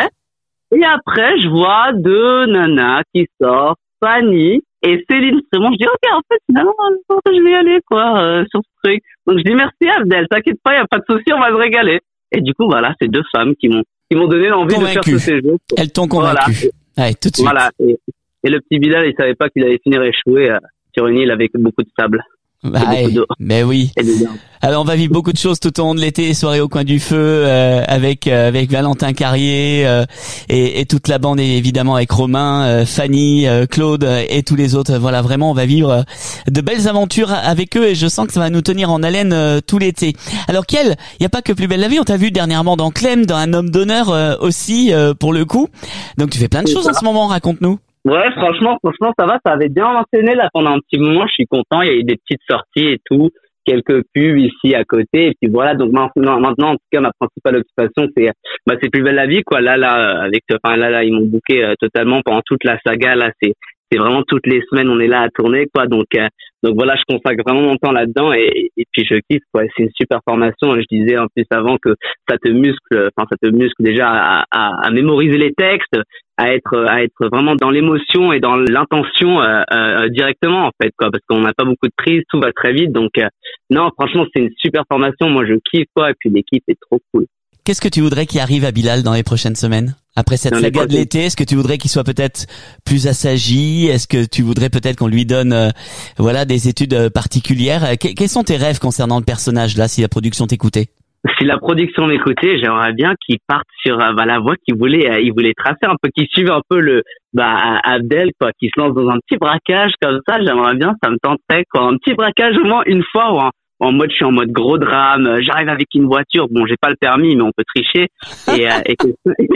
après je vois 2 nanas qui sortent, Fanny et Céline Frémont. Je dis ok, en fait finalement je vais y aller quoi sur ce truc. Donc je dis merci Abdel, t'inquiète pas, y a pas de souci, on va se régaler. Et du coup voilà, c'est 2 femmes qui m'ont donné l'envie de faire ce séjour. Elles t'ont convaincu. Voilà. Ouais, tout de suite. Voilà. Et le petit Bilal, il savait pas qu'il allait finir échoué sur une île avec beaucoup de sable. Mais oui. Alors on va vivre beaucoup de choses tout au long de l'été, soirée au coin du feu avec Valentin Carrier et toute la bande évidemment avec Romain, Fanny, Claude et tous les autres. Voilà, vraiment on va vivre de belles aventures avec eux et je sens que ça va nous tenir en haleine tout l'été. Alors Kiel, il y a pas que Plus belle la vie, on t'a vu dernièrement dans Clem, dans Un homme d'honneur aussi pour le coup. Donc tu fais plein de choses en ce moment, raconte-nous. Ouais, franchement, ça va, ça avait bien enchaîné là pendant un petit moment, je suis content, il y a eu des petites sorties et tout, quelques pubs ici à côté, et puis voilà, donc maintenant, en tout cas, ma principale occupation, c'est Plus belle la vie, quoi, là, ils m'ont booké totalement pendant toute la saga, là, c'est vraiment toutes les semaines, on est là à tourner, quoi, donc voilà, je consacre vraiment mon temps là-dedans, et puis je kiffe, quoi, c'est une super formation, je disais en plus avant que ça te muscle déjà à mémoriser les textes, à être vraiment dans l'émotion et dans l'intention directement en fait quoi, parce qu'on n'a pas beaucoup de prise, tout va très vite, donc non, franchement c'est une super formation, moi je kiffe quoi, et puis l'équipe est trop cool. Qu'est-ce que tu voudrais qu'il arrive à Bilal dans les prochaines semaines? Après cette saga de l'été, est-ce que tu voudrais qu'il soit peut-être plus assagi? Est-ce que tu voudrais peut-être qu'on lui donne des études particulières? Quels sont tes rêves concernant le personnage là, si la production t'écoutait? Si la production m'écoutait, j'aimerais bien qu'il parte sur la voie qu'il voulait tracer un peu, qu'il suive un peu Abdel quoi, qu'il se lance dans un petit braquage comme ça. J'aimerais bien, ça me tenterait quoi, un petit braquage au moins une fois ou je suis en mode gros drame, j'arrive avec une voiture, bon j'ai pas le permis mais on peut tricher et que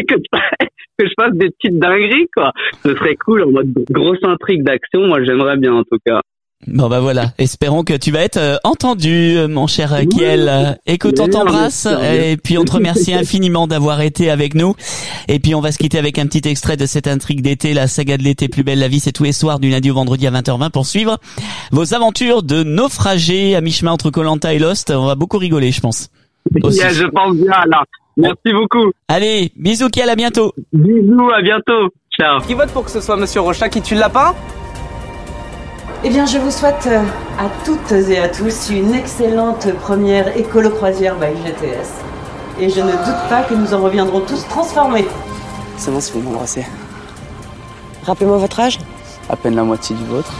je fasse des petites dingueries quoi. Ce serait cool en mode grosse intrigue d'action, moi j'aimerais bien en tout cas. Bon voilà, espérons que tu vas être entendu mon cher Kiel. Écoute, on t'embrasse et puis on te remercie infiniment d'avoir été avec nous. Et puis on va se quitter avec un petit extrait de cette intrigue d'été, la saga de l'été Plus belle la vie, c'est tous les soirs du lundi au vendredi à 20h20 pour suivre vos aventures de naufragés à mi-chemin entre Koh-Lanta et Lost. On va beaucoup rigoler, je pense. Yeah, je pense bien là. Merci beaucoup. Allez, bisous Kiel, à bientôt. Bisous, à bientôt. Ciao. Qui vote pour que ce soit Monsieur Rochat qui tue le lapin? Eh bien, je vous souhaite à toutes et à tous une excellente première écolo-croisière by GTS. Et je ne doute pas que nous en reviendrons tous transformés. C'est bon, si vous m'embrassez. Rappelez-moi votre âge. À peine la moitié du vôtre.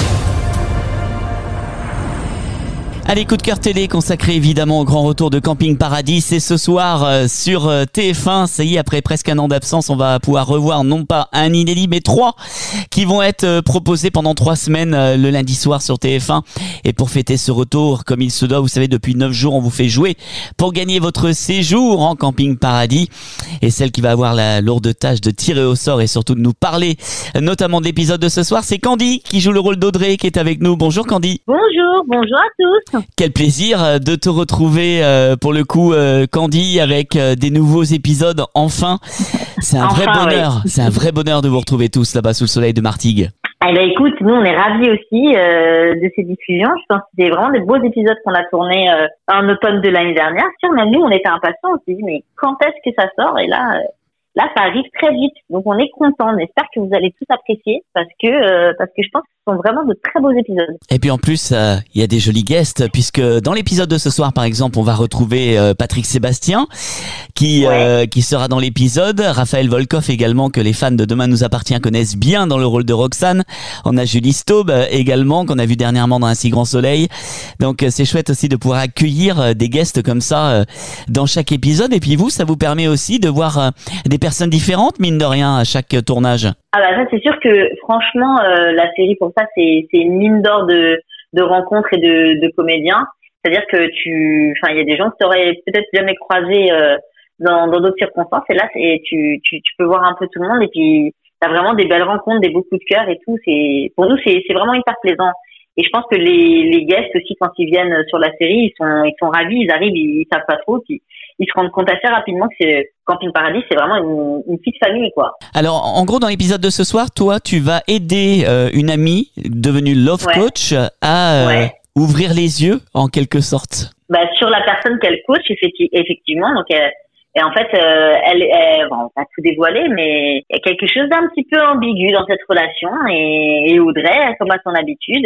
Allez, coup de cœur télé consacré évidemment au grand retour de Camping Paradis. C'est ce soir sur TF1. Ça y est, après presque un an d'absence, on va pouvoir revoir non pas un inédit, mais 3 qui vont être proposés pendant 3 semaines le lundi soir sur TF1. Et pour fêter ce retour, comme il se doit, vous savez, depuis 9 jours, on vous fait jouer pour gagner votre séjour en Camping Paradis. Et celle qui va avoir la lourde tâche de tirer au sort et surtout de nous parler notamment de l'épisode de ce soir, c'est Candy qui joue le rôle d'Audrey qui est avec nous. Bonjour Candy. Bonjour à tous. Quel plaisir de te retrouver pour le coup Candy avec des nouveaux épisodes enfin. C'est un vrai bonheur, oui. C'est un vrai bonheur de vous retrouver tous là-bas sous le soleil de Martigues. Eh ben écoute, nous on est ravis aussi de ces diffusions. Je pense que c'était vraiment des beaux épisodes qu'on a tournés en automne de l'année dernière. Même nous on était impatients, on s'est dit mais quand est-ce que ça sort? Et là ça arrive très vite. Donc on est contents. On espère que vous allez tous apprécier parce que je pense que ce sont vraiment de très beaux épisodes. Et puis en plus, il y a des jolis guests puisque dans l'épisode de ce soir, par exemple, on va retrouver Patrick Sébastien qui sera dans l'épisode. Raphaël Volkov également, que les fans de Demain nous appartient connaissent bien dans le rôle de Roxane. On a Julie Staub également qu'on a vu dernièrement dans Un si grand soleil. Donc c'est chouette aussi de pouvoir accueillir des guests comme ça dans chaque épisode. Et puis vous, ça vous permet aussi de voir des personnes différentes, mine de rien, à chaque tournage. Ah bah ça c'est sûr que franchement la série pour ça c'est une mine d'or de rencontres et de comédiens. C'est-à-dire que il y a des gens que tu aurais peut-être jamais croisés dans d'autres circonstances et là tu peux voir un peu tout le monde et puis t'as vraiment des belles rencontres, des beaux coups de cœur et tout. Pour nous c'est vraiment hyper plaisant. Et je pense que les guests aussi quand ils viennent sur la série ils sont ravis, ils arrivent, ils savent pas trop, puis ils se rendent compte assez rapidement que c'est Camping Paradis, c'est vraiment une petite famille quoi. Alors en gros dans l'épisode de ce soir, toi tu vas aider une amie devenue love coach à ouvrir les yeux en quelque sorte. Bah sur la personne qu'elle coach effectivement, donc et en fait elle on va tout dévoiler mais il y a quelque chose d'un petit peu ambigu dans cette relation et Audrey comme à son habitude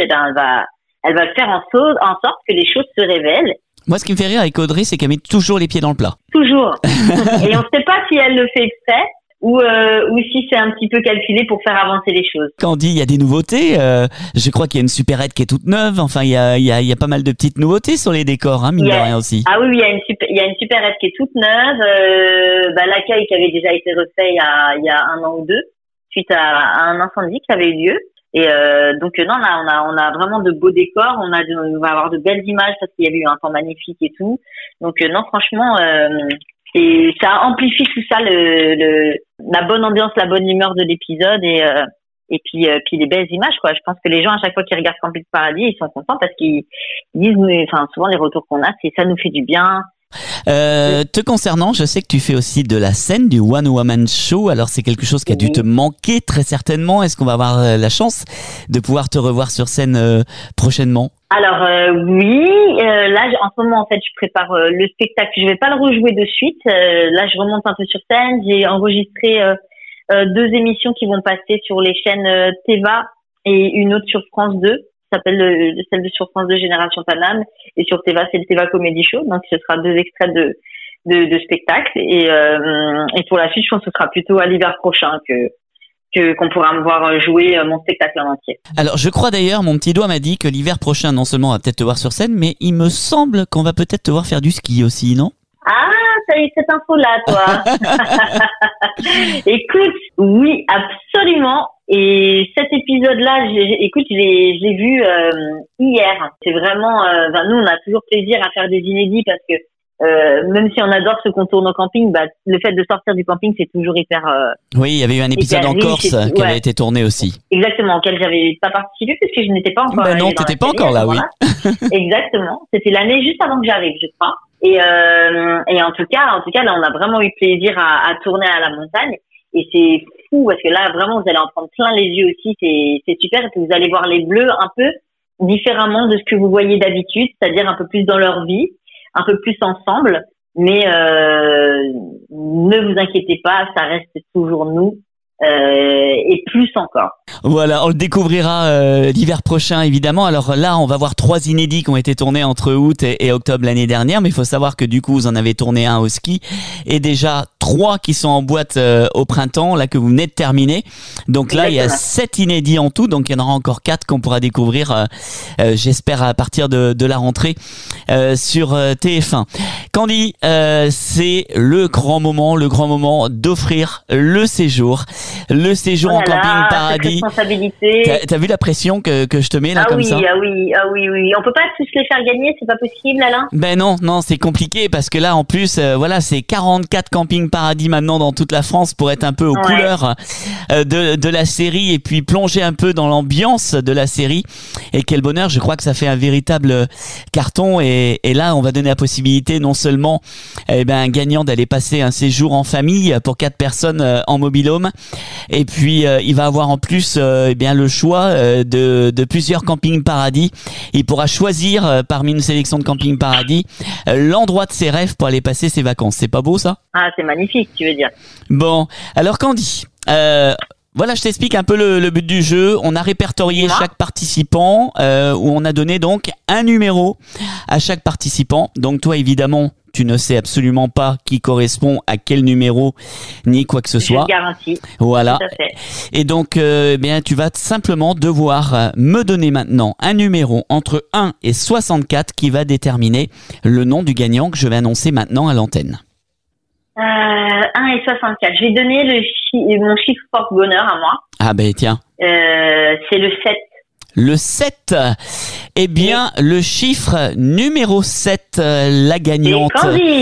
elle va faire en sorte que les choses se révèlent. Moi, ce qui me fait rire avec Audrey, c'est qu'elle met toujours les pieds dans le plat. Toujours. Et on ne sait pas si elle le fait exprès ou si c'est un petit peu calculé pour faire avancer les choses. Candy, il y a des nouveautés. Je crois qu'il y a une supérette qui est toute neuve. Enfin, il y a pas mal de petites nouveautés sur les décors, hein, mine de rien aussi. Ah oui, il y a une supérette qui est toute neuve. L'accueil qui avait déjà été refait il y a 1 an ou 2 suite à un incendie qui avait eu lieu. Et donc non, là on a vraiment de beaux décors, on va avoir de belles images parce qu'il y a eu un temps magnifique et tout. Donc non, franchement et ça amplifie tout ça la bonne ambiance, la bonne humeur de l'épisode et puis les belles images quoi. Je pense que les gens à chaque fois qu'ils regardent Camping Paradis, ils sont contents parce qu'ils disent souvent les retours qu'on a, c'est ça nous fait du bien. Te concernant, je sais que tu fais aussi de la scène, du One Woman Show. Alors c'est quelque chose qui a dû te manquer très certainement. Est-ce qu'on va avoir la chance de pouvoir te revoir sur scène prochainement? Alors oui, là en ce moment en fait je prépare le spectacle. Je vais pas le rejouer de suite. Là je remonte un peu sur scène. J'ai enregistré 2 émissions qui vont passer sur les chaînes Teva et une autre sur France 2. S'appelle celle de sur France 2 Génération Paname et sur Teva c'est le Teva Comedy Show, donc ce sera 2 extraits de spectacles et pour la suite je pense que ce sera plutôt à l'hiver prochain qu'on pourra me voir jouer mon spectacle en entier. Alors je crois d'ailleurs, mon petit doigt m'a dit que l'hiver prochain non seulement on va peut-être te voir sur scène, mais il me semble qu'on va peut-être te voir faire du ski aussi, non? Ah, t'as eu cette info-là, toi. Écoute, oui, absolument. Et cet épisode-là, je l'ai vu hier. C'est vraiment, nous, on a toujours plaisir à faire des inédits parce que même si on adore ce qu'on tourne au camping, le fait de sortir du camping, c'est toujours hyper. Oui, il y avait eu un épisode en Corse qui avait été tourné aussi. Exactement, auquel j'avais pas participé parce que je n'étais pas encore. Non, t'étais pas encore là, oui. Exactement. C'était l'année juste avant que j'arrive, je crois. Et en tout cas, là, on a vraiment eu plaisir à tourner à la montagne. Et c'est fou parce que là, vraiment, vous allez en prendre plein les yeux aussi. C'est super parce que vous allez voir les Bleus un peu différemment de ce que vous voyez d'habitude, c'est-à-dire un peu plus dans leur vie, un peu plus ensemble. Mais ne vous inquiétez pas, ça reste toujours nous. et plus encore. Voilà, on le découvrira l'hiver prochain évidemment. Alors là, on va voir 3 inédits qui ont été tournés entre août et octobre l'année dernière, mais il faut savoir que du coup, vous en avez tourné un au ski et déjà 3 qui sont en boîte au printemps, là que vous venez de terminer. Donc là, il y a 7 inédits en tout, donc il y en aura encore 4 qu'on pourra découvrir, j'espère à partir de la rentrée sur TF1. Candy, c'est le grand moment d'offrir le séjour en camping paradis. T'as vu la pression que je te mets là comme ça? Ah oui. On peut pas tous les faire gagner, c'est pas possible, Alain? Ben non, c'est compliqué parce que là en plus, voilà, c'est 44 camping paradis maintenant dans toute la France pour être un peu aux couleurs de la série et puis plonger un peu dans l'ambiance de la série. Et quel bonheur, je crois que ça fait un véritable carton et là on va donner la possibilité non seulement un gagnant d'aller passer un séjour en famille pour 4 personnes en mobil-home et puis il va avoir en plus le choix de plusieurs camping paradis. Il pourra choisir parmi une sélection de camping paradis l'endroit de ses rêves pour aller passer ses vacances. C'est pas beau ça? Ah, c'est magnifique, tu veux dire. Bon, alors Candy, voilà, je t'explique un peu le but du jeu. On a répertorié chaque participant où on a donné donc un numéro à chaque participant. Donc toi, évidemment, tu ne sais absolument pas qui correspond à quel numéro ni quoi que ce soit. Je garantis. Voilà. Tout à fait. Et donc, tu vas simplement devoir me donner maintenant un numéro entre 1 et 64 qui va déterminer le nom du gagnant que je vais annoncer maintenant à l'antenne. 1 et 64. Je vais donner mon chiffre porte-bonheur à moi. Ah ben tiens. C'est le 7. Le 7. Eh bien, le chiffre numéro 7, la gagnante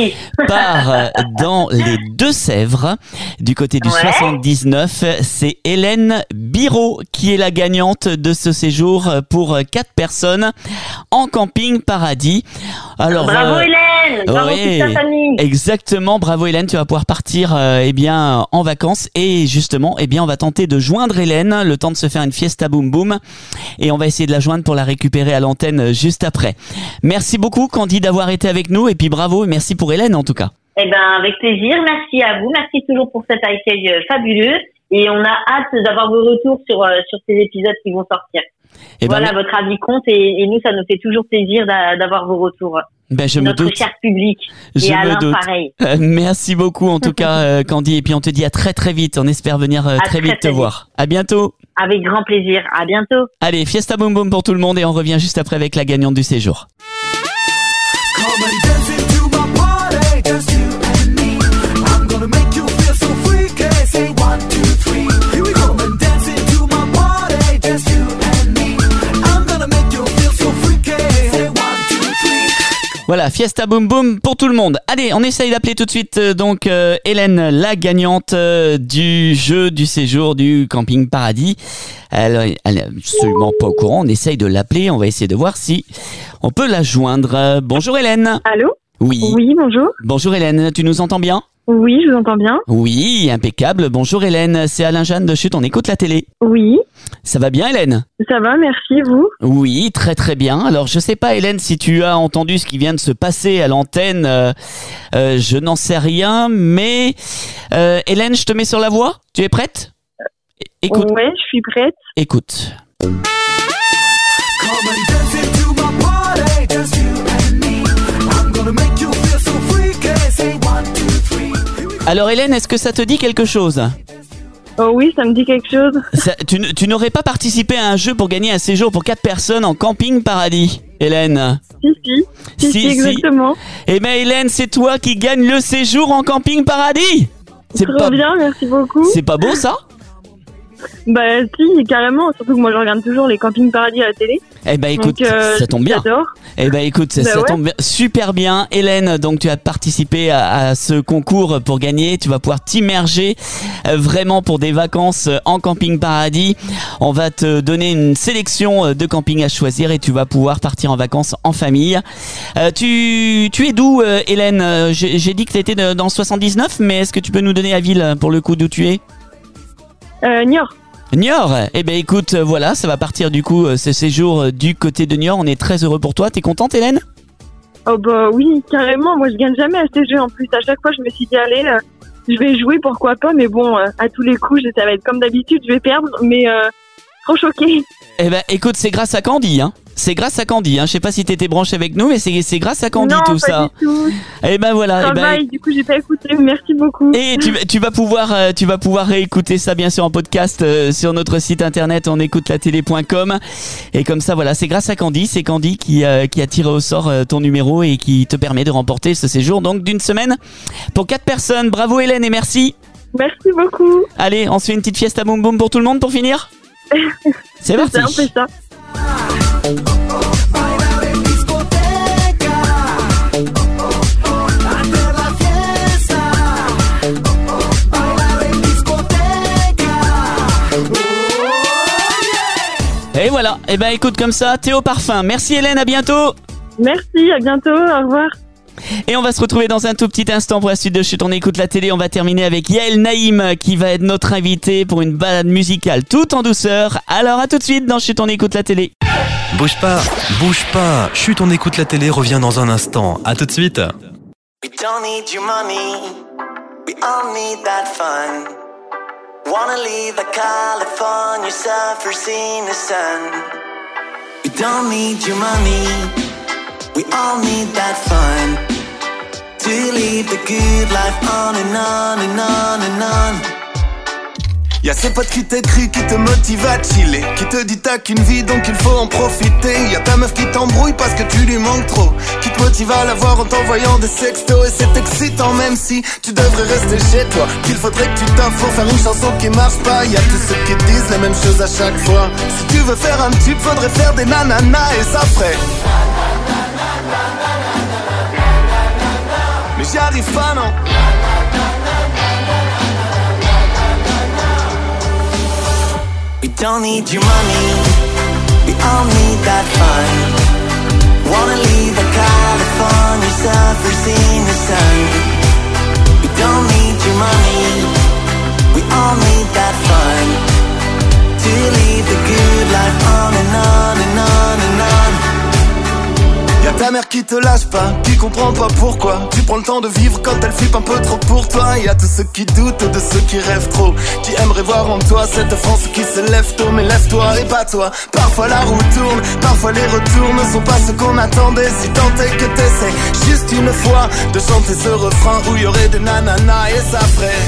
part dans les Deux-Sèvres. Du côté du 79, c'est Hélène Biro qui est la gagnante de ce séjour pour 4 personnes en camping paradis. Alors, bravo Hélène, bravo toute ta famille. Exactement, bravo Hélène, tu vas pouvoir partir en vacances et justement, on va tenter de joindre Hélène le temps de se faire une fiesta boum boum et on va essayer de la joindre pour la récupérer à l'antenne juste après. Merci beaucoup Candy d'avoir été avec nous et puis bravo et merci pour Hélène en tout cas. Avec plaisir, merci à vous, merci toujours pour cet accueil fabuleux et on a hâte d'avoir vos retours sur ces épisodes qui vont sortir. Votre avis compte et nous ça nous fait toujours plaisir d'avoir vos retours. Notre cher public et Alain pareil. Merci beaucoup en tout cas Candy et puis on te dit à très très vite, on espère venir très vite te voir. À bientôt. Avec grand plaisir, à bientôt. Allez, fiesta boum boum pour tout le monde et on revient juste après avec la gagnante du séjour. Voilà, fiesta boum boum pour tout le monde. Allez, on essaye d'appeler tout de suite Hélène, la gagnante du jeu du séjour du camping paradis. Elle est absolument pas au courant. On essaye de l'appeler. On va essayer de voir si on peut la joindre. Bonjour Hélène. Allô ? Oui. Oui, bonjour. Bonjour Hélène, tu nous entends bien ? Oui, je vous entends bien. Oui, impeccable. Bonjour Hélène, c'est Alain-Jeanne de Chut, on écoute la télé. Oui. Ça va bien Hélène ? Ça va, merci, vous ? Oui, très très bien. Alors je sais pas Hélène si tu as entendu ce qui vient de se passer à l'antenne, je n'en sais rien, mais Hélène, je te mets sur la voie, tu es prête ? Écoute. Ouais, je suis prête. Écoute. Alors Hélène, est-ce que ça te dit quelque chose ? Oh oui, ça me dit quelque chose. Tu n'aurais pas participé à un jeu pour gagner un séjour pour 4 personnes en camping paradis, Hélène ? Si, exactement. Eh bien Hélène, c'est toi qui gagne le séjour en camping paradis. C'est trop bien, merci beaucoup. C'est pas beau ça ? Bah si, carrément, surtout que moi je regarde toujours les camping paradis à la télé. Eh ben écoute, ça tombe bien. J'adore. Eh ben écoute, ça tombe super bien. Hélène, donc tu as participé à ce concours pour gagner. Tu vas pouvoir t'immerger vraiment pour des vacances en camping paradis. On va te donner une sélection de camping à choisir et tu vas pouvoir partir en vacances en famille. Tu es d'où Hélène ? J'ai dit que tu étais dans le 79, mais est-ce que tu peux nous donner la ville pour le coup d'où tu es ? Niort. Niort. Eh ben écoute, voilà, ça va partir du coup ce séjour du côté de Niort. On est très heureux pour toi. T'es contente Hélène ? Oh bah oui, carrément. Moi je gagne jamais à ces jeux en plus. À chaque fois je me suis dit allez, je vais jouer, pourquoi pas, mais bon, à tous les coups, ça va être comme d'habitude, je vais perdre, mais trop choquée. Eh ben, écoute, c'est grâce à Candy, hein. C'est grâce à Candy, hein. Je sais pas si t'étais branché avec nous, mais c'est grâce à Candy, non, tout pas ça. Du tout. Et ben voilà. Travail, du coup, j'ai pas écouté. Merci beaucoup. Et tu vas pouvoir réécouter ça bien sûr en podcast sur notre site internet onécoutelatélé.com. Et comme ça, voilà, c'est grâce à Candy. C'est Candy qui a tiré au sort ton numéro et qui te permet de remporter ce séjour donc d'une semaine pour 4 personnes. Bravo Hélène et merci. Merci beaucoup. Allez, on se fait une petite fiesta boum boum pour tout le monde pour finir. C'est parti. On fait ça. Et voilà, et ben écoute comme ça, Théo Parfum. Merci Hélène, à bientôt. Merci, à bientôt, au revoir. Et on va se retrouver dans un tout petit instant pour la suite de Chut, on écoute la télé. On va terminer avec Yael Naïm qui va être notre invité pour une balade musicale tout en douceur. Alors à tout de suite dans Chut, on écoute la télé. Bouge pas, bouge pas. Chut, on écoute la télé revient dans un instant. À tout de suite. We don't need your money, we all need that fun. Wanna leave like California, suffer, seeing the sun. We don't need your money, we all need that fun. To live the good life on and on and on and on. Y'a ces potes qui t'écrient, qui te motivent à chiller, qui te dit t'as qu'une vie donc il faut en profiter. Y'a ta meuf qui t'embrouille parce que tu lui manques trop, qui te motive à la voir en t'envoyant des sextos. Et c'est excitant même si tu devrais rester chez toi, qu'il faudrait que tu t'offres pour faire une chanson qui marche pas. Y'a tous ceux qui disent les mêmes choses à chaque fois. Si tu veux faire un tube, faudrait faire des nananas et ça ferait. Mais j'y arrive pas non. We don't need your money, we all need that fun. Wanna leave like California, suffer, seeing the sun. We don't need your money, we all need that fun. To live the good life on and on and on and on. Y'a ta mère qui te lâche pas, qui comprend pas pourquoi tu prends le temps de vivre quand elle flippe un peu trop pour toi. Y'a tous ceux qui doutent de ceux qui rêvent trop, qui aimeraient voir en toi cette France qui se lève tôt. Mais lève-toi et bats-toi, parfois la roue tourne, parfois les retours ne sont pas ce qu'on attendait. Si tant est que t'essaies juste une fois de chanter ce refrain où y'aurait des nananas et ça ferait.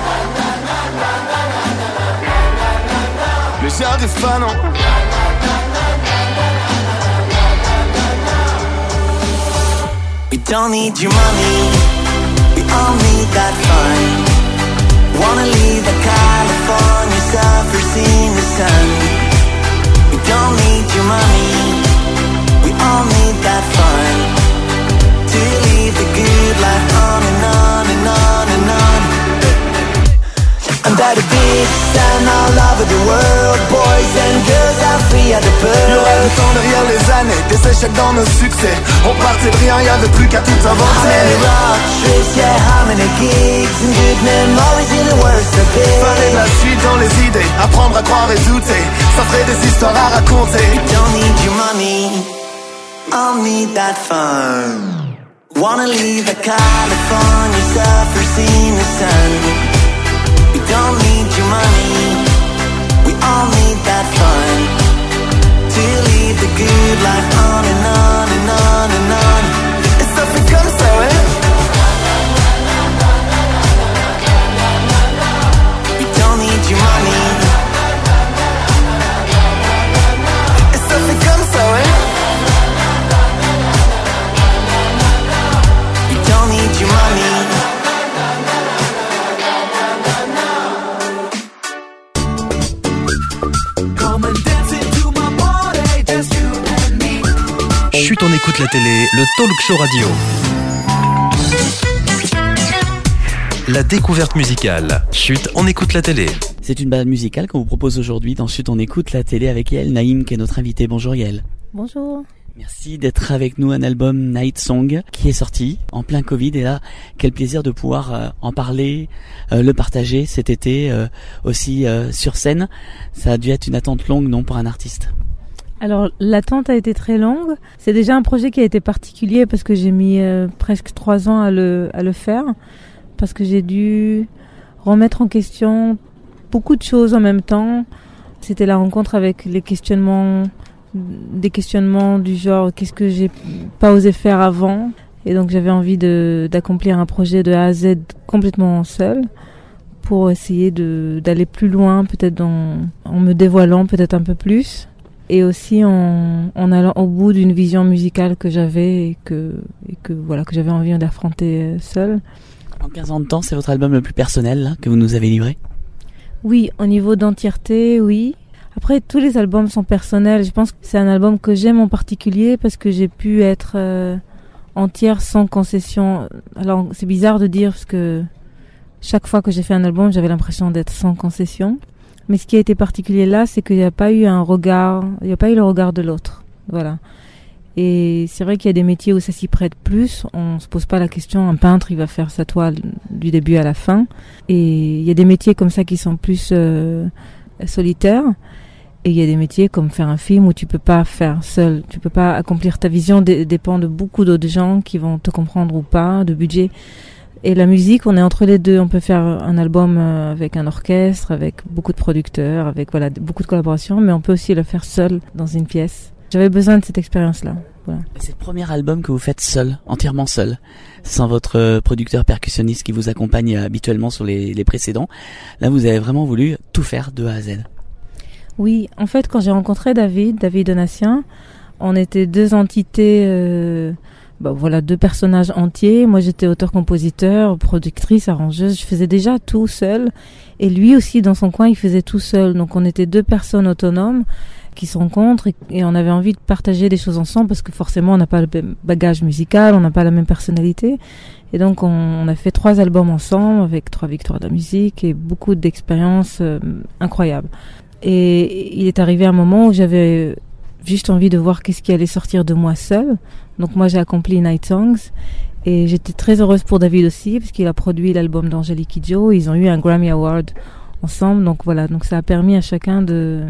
Mais j'y arrive pas non. We don't need your money, we all need that fun. Wanna leave like California, suffer, seeing the sun. We don't need your money, we all need that fun. To live the good life on and on and on and on. Under the beach and all over the world, boys and girls are free at the pearl. Y'aurait du temps derrière les années, des échecs dans nos succès. On partait de rien, y'avait plus qu'à tout inventer. How many road trips, yeah, how many gigs and good memories in the worst of it. Fallait de la suite dans les idées, apprendre à croire et douter. Ça ferait des histoires à raconter. We don't need your money, I'll need that fun. Wanna leave like California, suffer, seeing the sun. We don't need your money, we all need that fun. To live the good life on and on and on and on. Et ça fait comme ça, ouais. We don't need your money. Et ça fait comme ça, ouais. We don't need your money. Chut, on écoute la télé, le talk show radio. La découverte musicale. Chut, on écoute la télé. C'est une balade musicale qu'on vous propose aujourd'hui dans Chut, on écoute la télé avec Yael Naïm qui est notre invité. Bonjour Yael. Bonjour. Merci d'être avec nous, un album Night Song qui est sorti en plein Covid et là, quel plaisir de pouvoir en parler, le partager cet été aussi sur scène. Ça a dû être une attente longue, non, pour un artiste? Alors l'attente a été très longue. C'est déjà un projet qui a été particulier parce que j'ai mis presque 3 ans à le faire. parce que j'ai dû remettre en question beaucoup de choses en même temps. C'était la rencontre avec des questionnements du genre qu'est-ce que j'ai pas osé faire avant. Et donc j'avais envie d'accomplir un projet de A à Z complètement seul pour essayer d'aller plus loin, peut-être en me dévoilant peut-être un peu plus. Et aussi en allant au bout d'une vision musicale que j'avais et que j'avais envie d'affronter seule. En 15 ans de temps, c'est votre album le plus personnel là, que vous nous avez livré? Oui, au niveau d'entièreté, oui. Après, tous les albums sont personnels. Je pense que c'est un album que j'aime en particulier parce que j'ai pu être entière sans concession. Alors, c'est bizarre de dire parce que chaque fois que j'ai fait un album, j'avais l'impression d'être sans concession. Mais ce qui a été particulier là, c'est qu'il n'y a pas eu le regard de l'autre. Voilà. Et c'est vrai qu'il y a des métiers où ça s'y prête plus. On se pose pas la question. Un peintre, il va faire sa toile du début à la fin. Et il y a des métiers comme ça qui sont plus solitaires. Et il y a des métiers comme faire un film où tu peux pas faire seul. Tu peux pas accomplir ta vision. Dépend de beaucoup d'autres gens qui vont te comprendre ou pas, de budget. Et la musique, on est entre les deux. On peut faire un album avec un orchestre, avec beaucoup de producteurs, avec beaucoup de collaborations, mais on peut aussi le faire seul dans une pièce. J'avais besoin de cette expérience-là. Voilà. C'est le premier album que vous faites seul, entièrement seul, sans votre producteur percussionniste qui vous accompagne habituellement sur les précédents. Là, vous avez vraiment voulu tout faire de A à Z. Oui, en fait, quand j'ai rencontré David Donatien, on était deux entités... deux personnages entiers. Moi, j'étais auteur-compositeur, productrice, arrangeuse. Je faisais déjà tout seul. Et lui aussi, dans son coin, il faisait tout seul. Donc, on était deux personnes autonomes qui se rencontrent et on avait envie de partager des choses ensemble parce que forcément, on n'a pas le même bagage musical, on n'a pas la même personnalité. Et donc, on a fait 3 albums ensemble avec 3 victoires de la musique et beaucoup d'expériences incroyables. Et il est arrivé un moment où j'avais juste envie de voir qu'est-ce qui allait sortir de moi seule. Donc moi j'ai accompli Night Songs et j'étais très heureuse pour David aussi parce qu'il a produit l'album d'Angélique Kidjo. Ils ont eu un Grammy Award ensemble, donc voilà, donc ça a permis à chacun de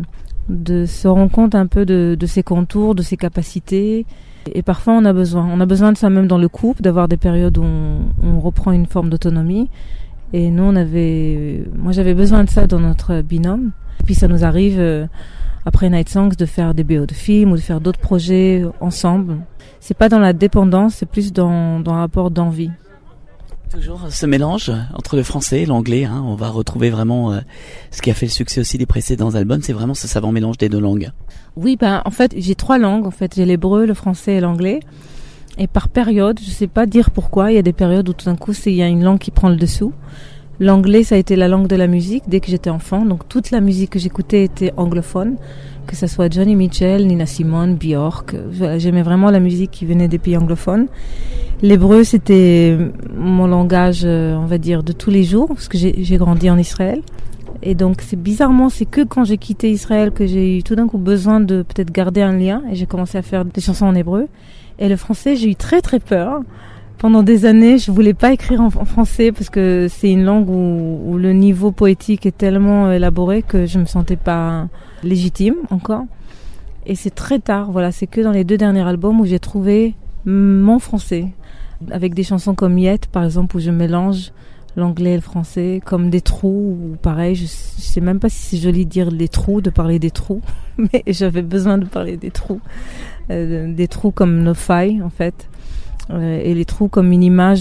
se rendre compte un peu de ses contours, de ses capacités. Et parfois on a besoin de ça même dans le couple, d'avoir des périodes où on reprend une forme d'autonomie. Et nous moi j'avais besoin de ça dans notre binôme. Et puis ça nous arrive après Night Songs de faire des BO de films ou de faire d'autres projets ensemble. C'est pas dans la dépendance, c'est plus dans un rapport d'envie. Toujours ce mélange entre le français et l'anglais, hein. On va retrouver vraiment ce qui a fait le succès aussi des précédents albums, c'est vraiment ce savant mélange des deux langues. Oui, en fait, j'ai 3 langues. En fait, j'ai l'hébreu, le français et l'anglais. Et par période, je sais pas dire pourquoi, il y a des périodes où tout d'un coup, il y a une langue qui prend le dessous. L'anglais, ça a été la langue de la musique dès que j'étais enfant. Donc toute la musique que j'écoutais était anglophone, que ça soit Johnny Mitchell, Nina Simone, Björk. J'aimais vraiment la musique qui venait des pays anglophones. L'hébreu, c'était mon langage, on va dire, de tous les jours, parce que j'ai grandi en Israël. Et donc c'est que quand j'ai quitté Israël que j'ai eu tout d'un coup besoin de peut-être garder un lien et j'ai commencé à faire des chansons en hébreu. Et le français, j'ai eu très très peur. Pendant des années, je voulais pas écrire en français parce que c'est une langue où le niveau poétique est tellement élaboré que je me sentais pas légitime encore. Et c'est très tard, c'est que dans les 2 derniers albums où j'ai trouvé mon français. Avec des chansons comme Yet, par exemple, où je mélange l'anglais et le français, comme Des trous, ou pareil, je sais même pas si c'est joli de dire des trous, de parler des trous, mais j'avais besoin de parler des trous. Des trous comme nos failles, en fait. Et les trous comme une image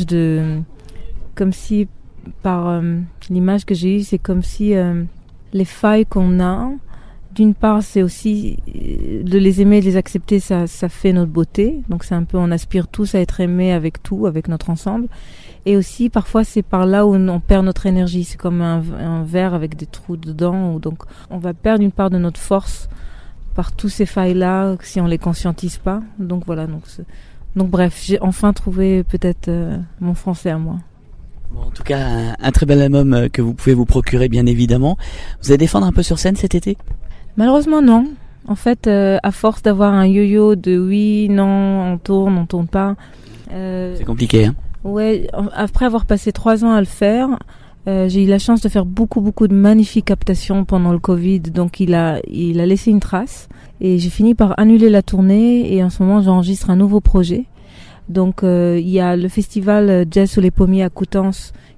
comme si par l'image que j'ai eue, c'est comme si les failles qu'on a, d'une part c'est aussi de les aimer, de les accepter, ça fait notre beauté, donc c'est un peu on aspire tous à être aimés avec notre ensemble, et aussi parfois c'est par là où on perd notre énergie, c'est comme un verre avec des trous dedans, où donc on va perdre une part de notre force par tous ces failles là si on les conscientise pas, donc voilà, donc bref, j'ai enfin trouvé peut-être mon français à moi. Bon, en tout cas, un très bel album que vous pouvez vous procurer bien évidemment. Vous allez défendre un peu sur scène cet été ? Malheureusement non. En fait, à force d'avoir un yo-yo de oui, non, on tourne pas. C'est compliqué, hein ? Ouais, après avoir passé 3 ans à le faire, j'ai eu la chance de faire beaucoup de magnifiques captations pendant le Covid, donc il a laissé une trace. Et j'ai fini par annuler la tournée et en ce moment j'enregistre un nouveau projet. Donc il y a le festival Jazz sous les pommiers à Coutances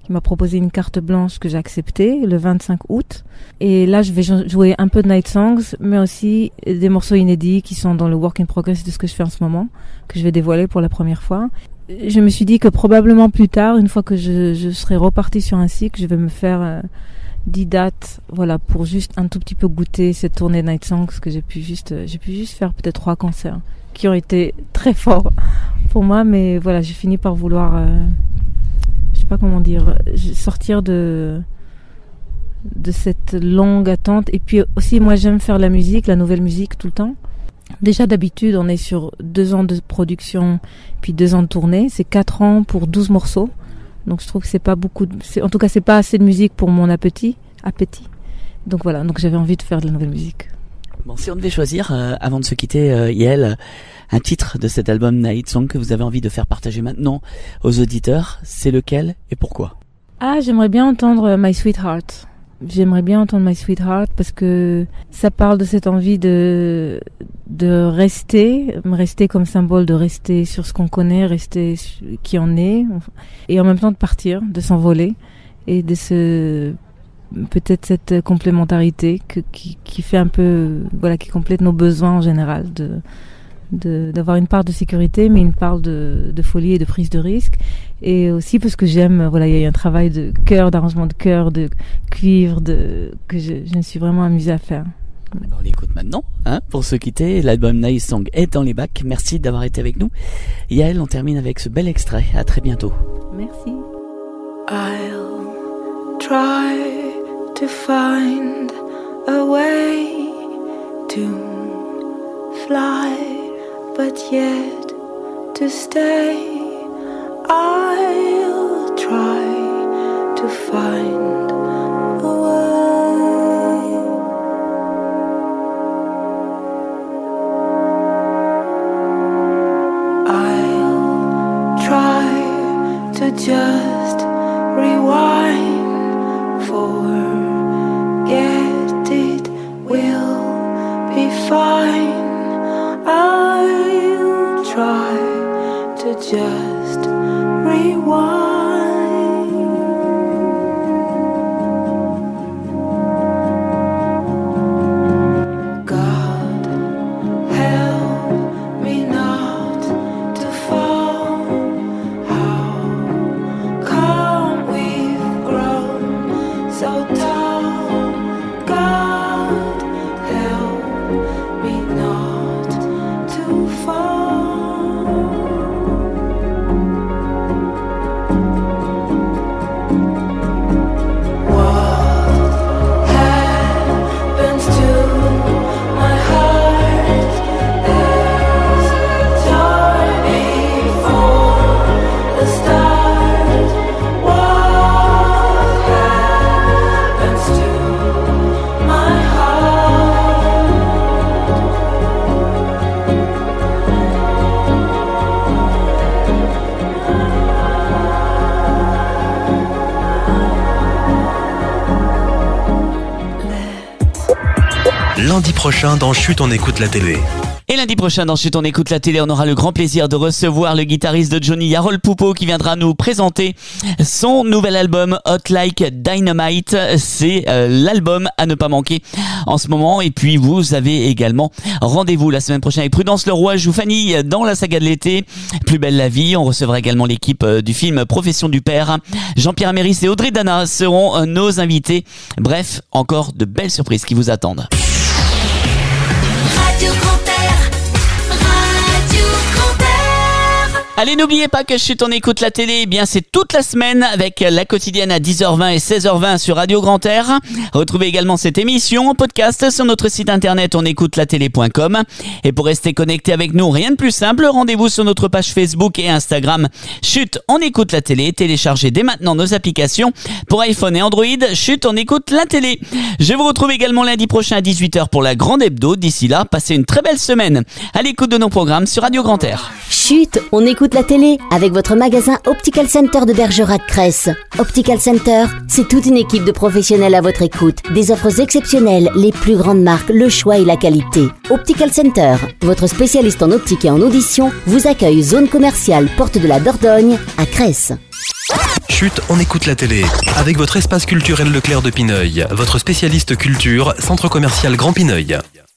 Il m'a proposé une carte blanche que j'ai acceptée le 25 août. Et là, je vais jouer un peu de Night Songs, mais aussi des morceaux inédits qui sont dans le work in progress de ce que je fais en ce moment, que je vais dévoiler pour la première fois. Je me suis dit que probablement plus tard, une fois que je serai repartie sur un cycle, je vais me faire 10 dates, voilà, pour juste un tout petit peu goûter cette tournée Night Songs que j'ai pu juste faire peut-être 3 concerts qui ont été très forts pour moi, mais voilà, j'ai fini par vouloir, je sais pas comment dire, sortir de cette longue attente. Et puis aussi, moi, j'aime faire la musique, la nouvelle musique tout le temps. Déjà, d'habitude, on est sur 2 ans de production, puis 2 ans de tournée. C'est 4 ans pour 12 morceaux. Donc, je trouve que c'est pas beaucoup. En tout cas, c'est pas assez de musique pour mon appétit. Donc voilà. Donc, j'avais envie de faire de la nouvelle musique. Bon, si on devait choisir, avant de se quitter, Yael, un titre de cet album Night Song que vous avez envie de faire partager maintenant aux auditeurs, c'est lequel et pourquoi? Ah, j'aimerais bien entendre My Sweetheart. J'aimerais bien entendre My Sweetheart parce que ça parle de cette envie de rester comme symbole, de rester sur ce qu'on connaît, rester qui on est, et en même temps de partir, de s'envoler, et de peut-être cette complémentarité qui fait un peu, voilà, qui complète nos besoins en général, d'avoir une part de sécurité, mais une part de folie et de prise de risque. Et aussi parce que j'aime, voilà, il y a un travail de chœur, d'arrangement de chœur, de cuivre, que je me suis vraiment amusée à faire. On l'écoute maintenant, pour se quitter. L'album Night Song est dans les bacs. Merci d'avoir été avec nous. Yael, on termine avec ce bel extrait. À très bientôt. Merci. I'll try to find a way to fly, but yet to stay. I'll try to find a way. I'll try to just rewind, forget it will be fine. I'll try to just rewind. God help me not to fall. How come we've grown so tall? God help me not to fall. Lundi prochain dans Chut, on écoute la télé. Et lundi prochain dans Chut, on écoute la télé, on aura le grand plaisir de recevoir le guitariste de Johnny, Yarol Poupeau, qui viendra nous présenter son nouvel album Hot Like Dynamite. C'est l'album à ne pas manquer en ce moment. Et puis vous avez également rendez-vous la semaine prochaine avec Prudence Leroy, joue Fanny dans la saga de l'été, Plus belle la vie. On recevra également l'équipe du film Profession du père. Jean-Pierre Améris et Audrey Dana seront nos invités. Bref, encore de belles surprises qui vous attendent. Allez, n'oubliez pas que Chut, on écoute la télé, eh bien c'est toute la semaine avec la quotidienne à 10h20 et 16h20 sur Radio Grand Air. Retrouvez également cette émission en podcast sur notre site internet onécoutelatélé.com. Et pour rester connecté avec nous, rien de plus simple, rendez-vous sur notre page Facebook et Instagram Chut, on écoute la télé. Téléchargez dès maintenant nos applications pour iPhone et Android. Chut, on écoute la télé. Je vous retrouve également lundi prochain à 18h pour la grande hebdo. D'ici là, passez une très belle semaine à l'écoute de nos programmes sur Radio Grand Air. Chut, on écoute la télé avec votre magasin Optical Center de Bergerac-Cresse. Optical Center, c'est toute une équipe de professionnels à votre écoute. Des offres exceptionnelles, les plus grandes marques, le choix et la qualité. Optical Center, votre spécialiste en optique et en audition, vous accueille zone commerciale Porte de la Dordogne à Cresse. Chut, on écoute la télé. Avec votre espace culturel Leclerc de Pineuil, votre spécialiste culture, centre commercial Grand Pineuil.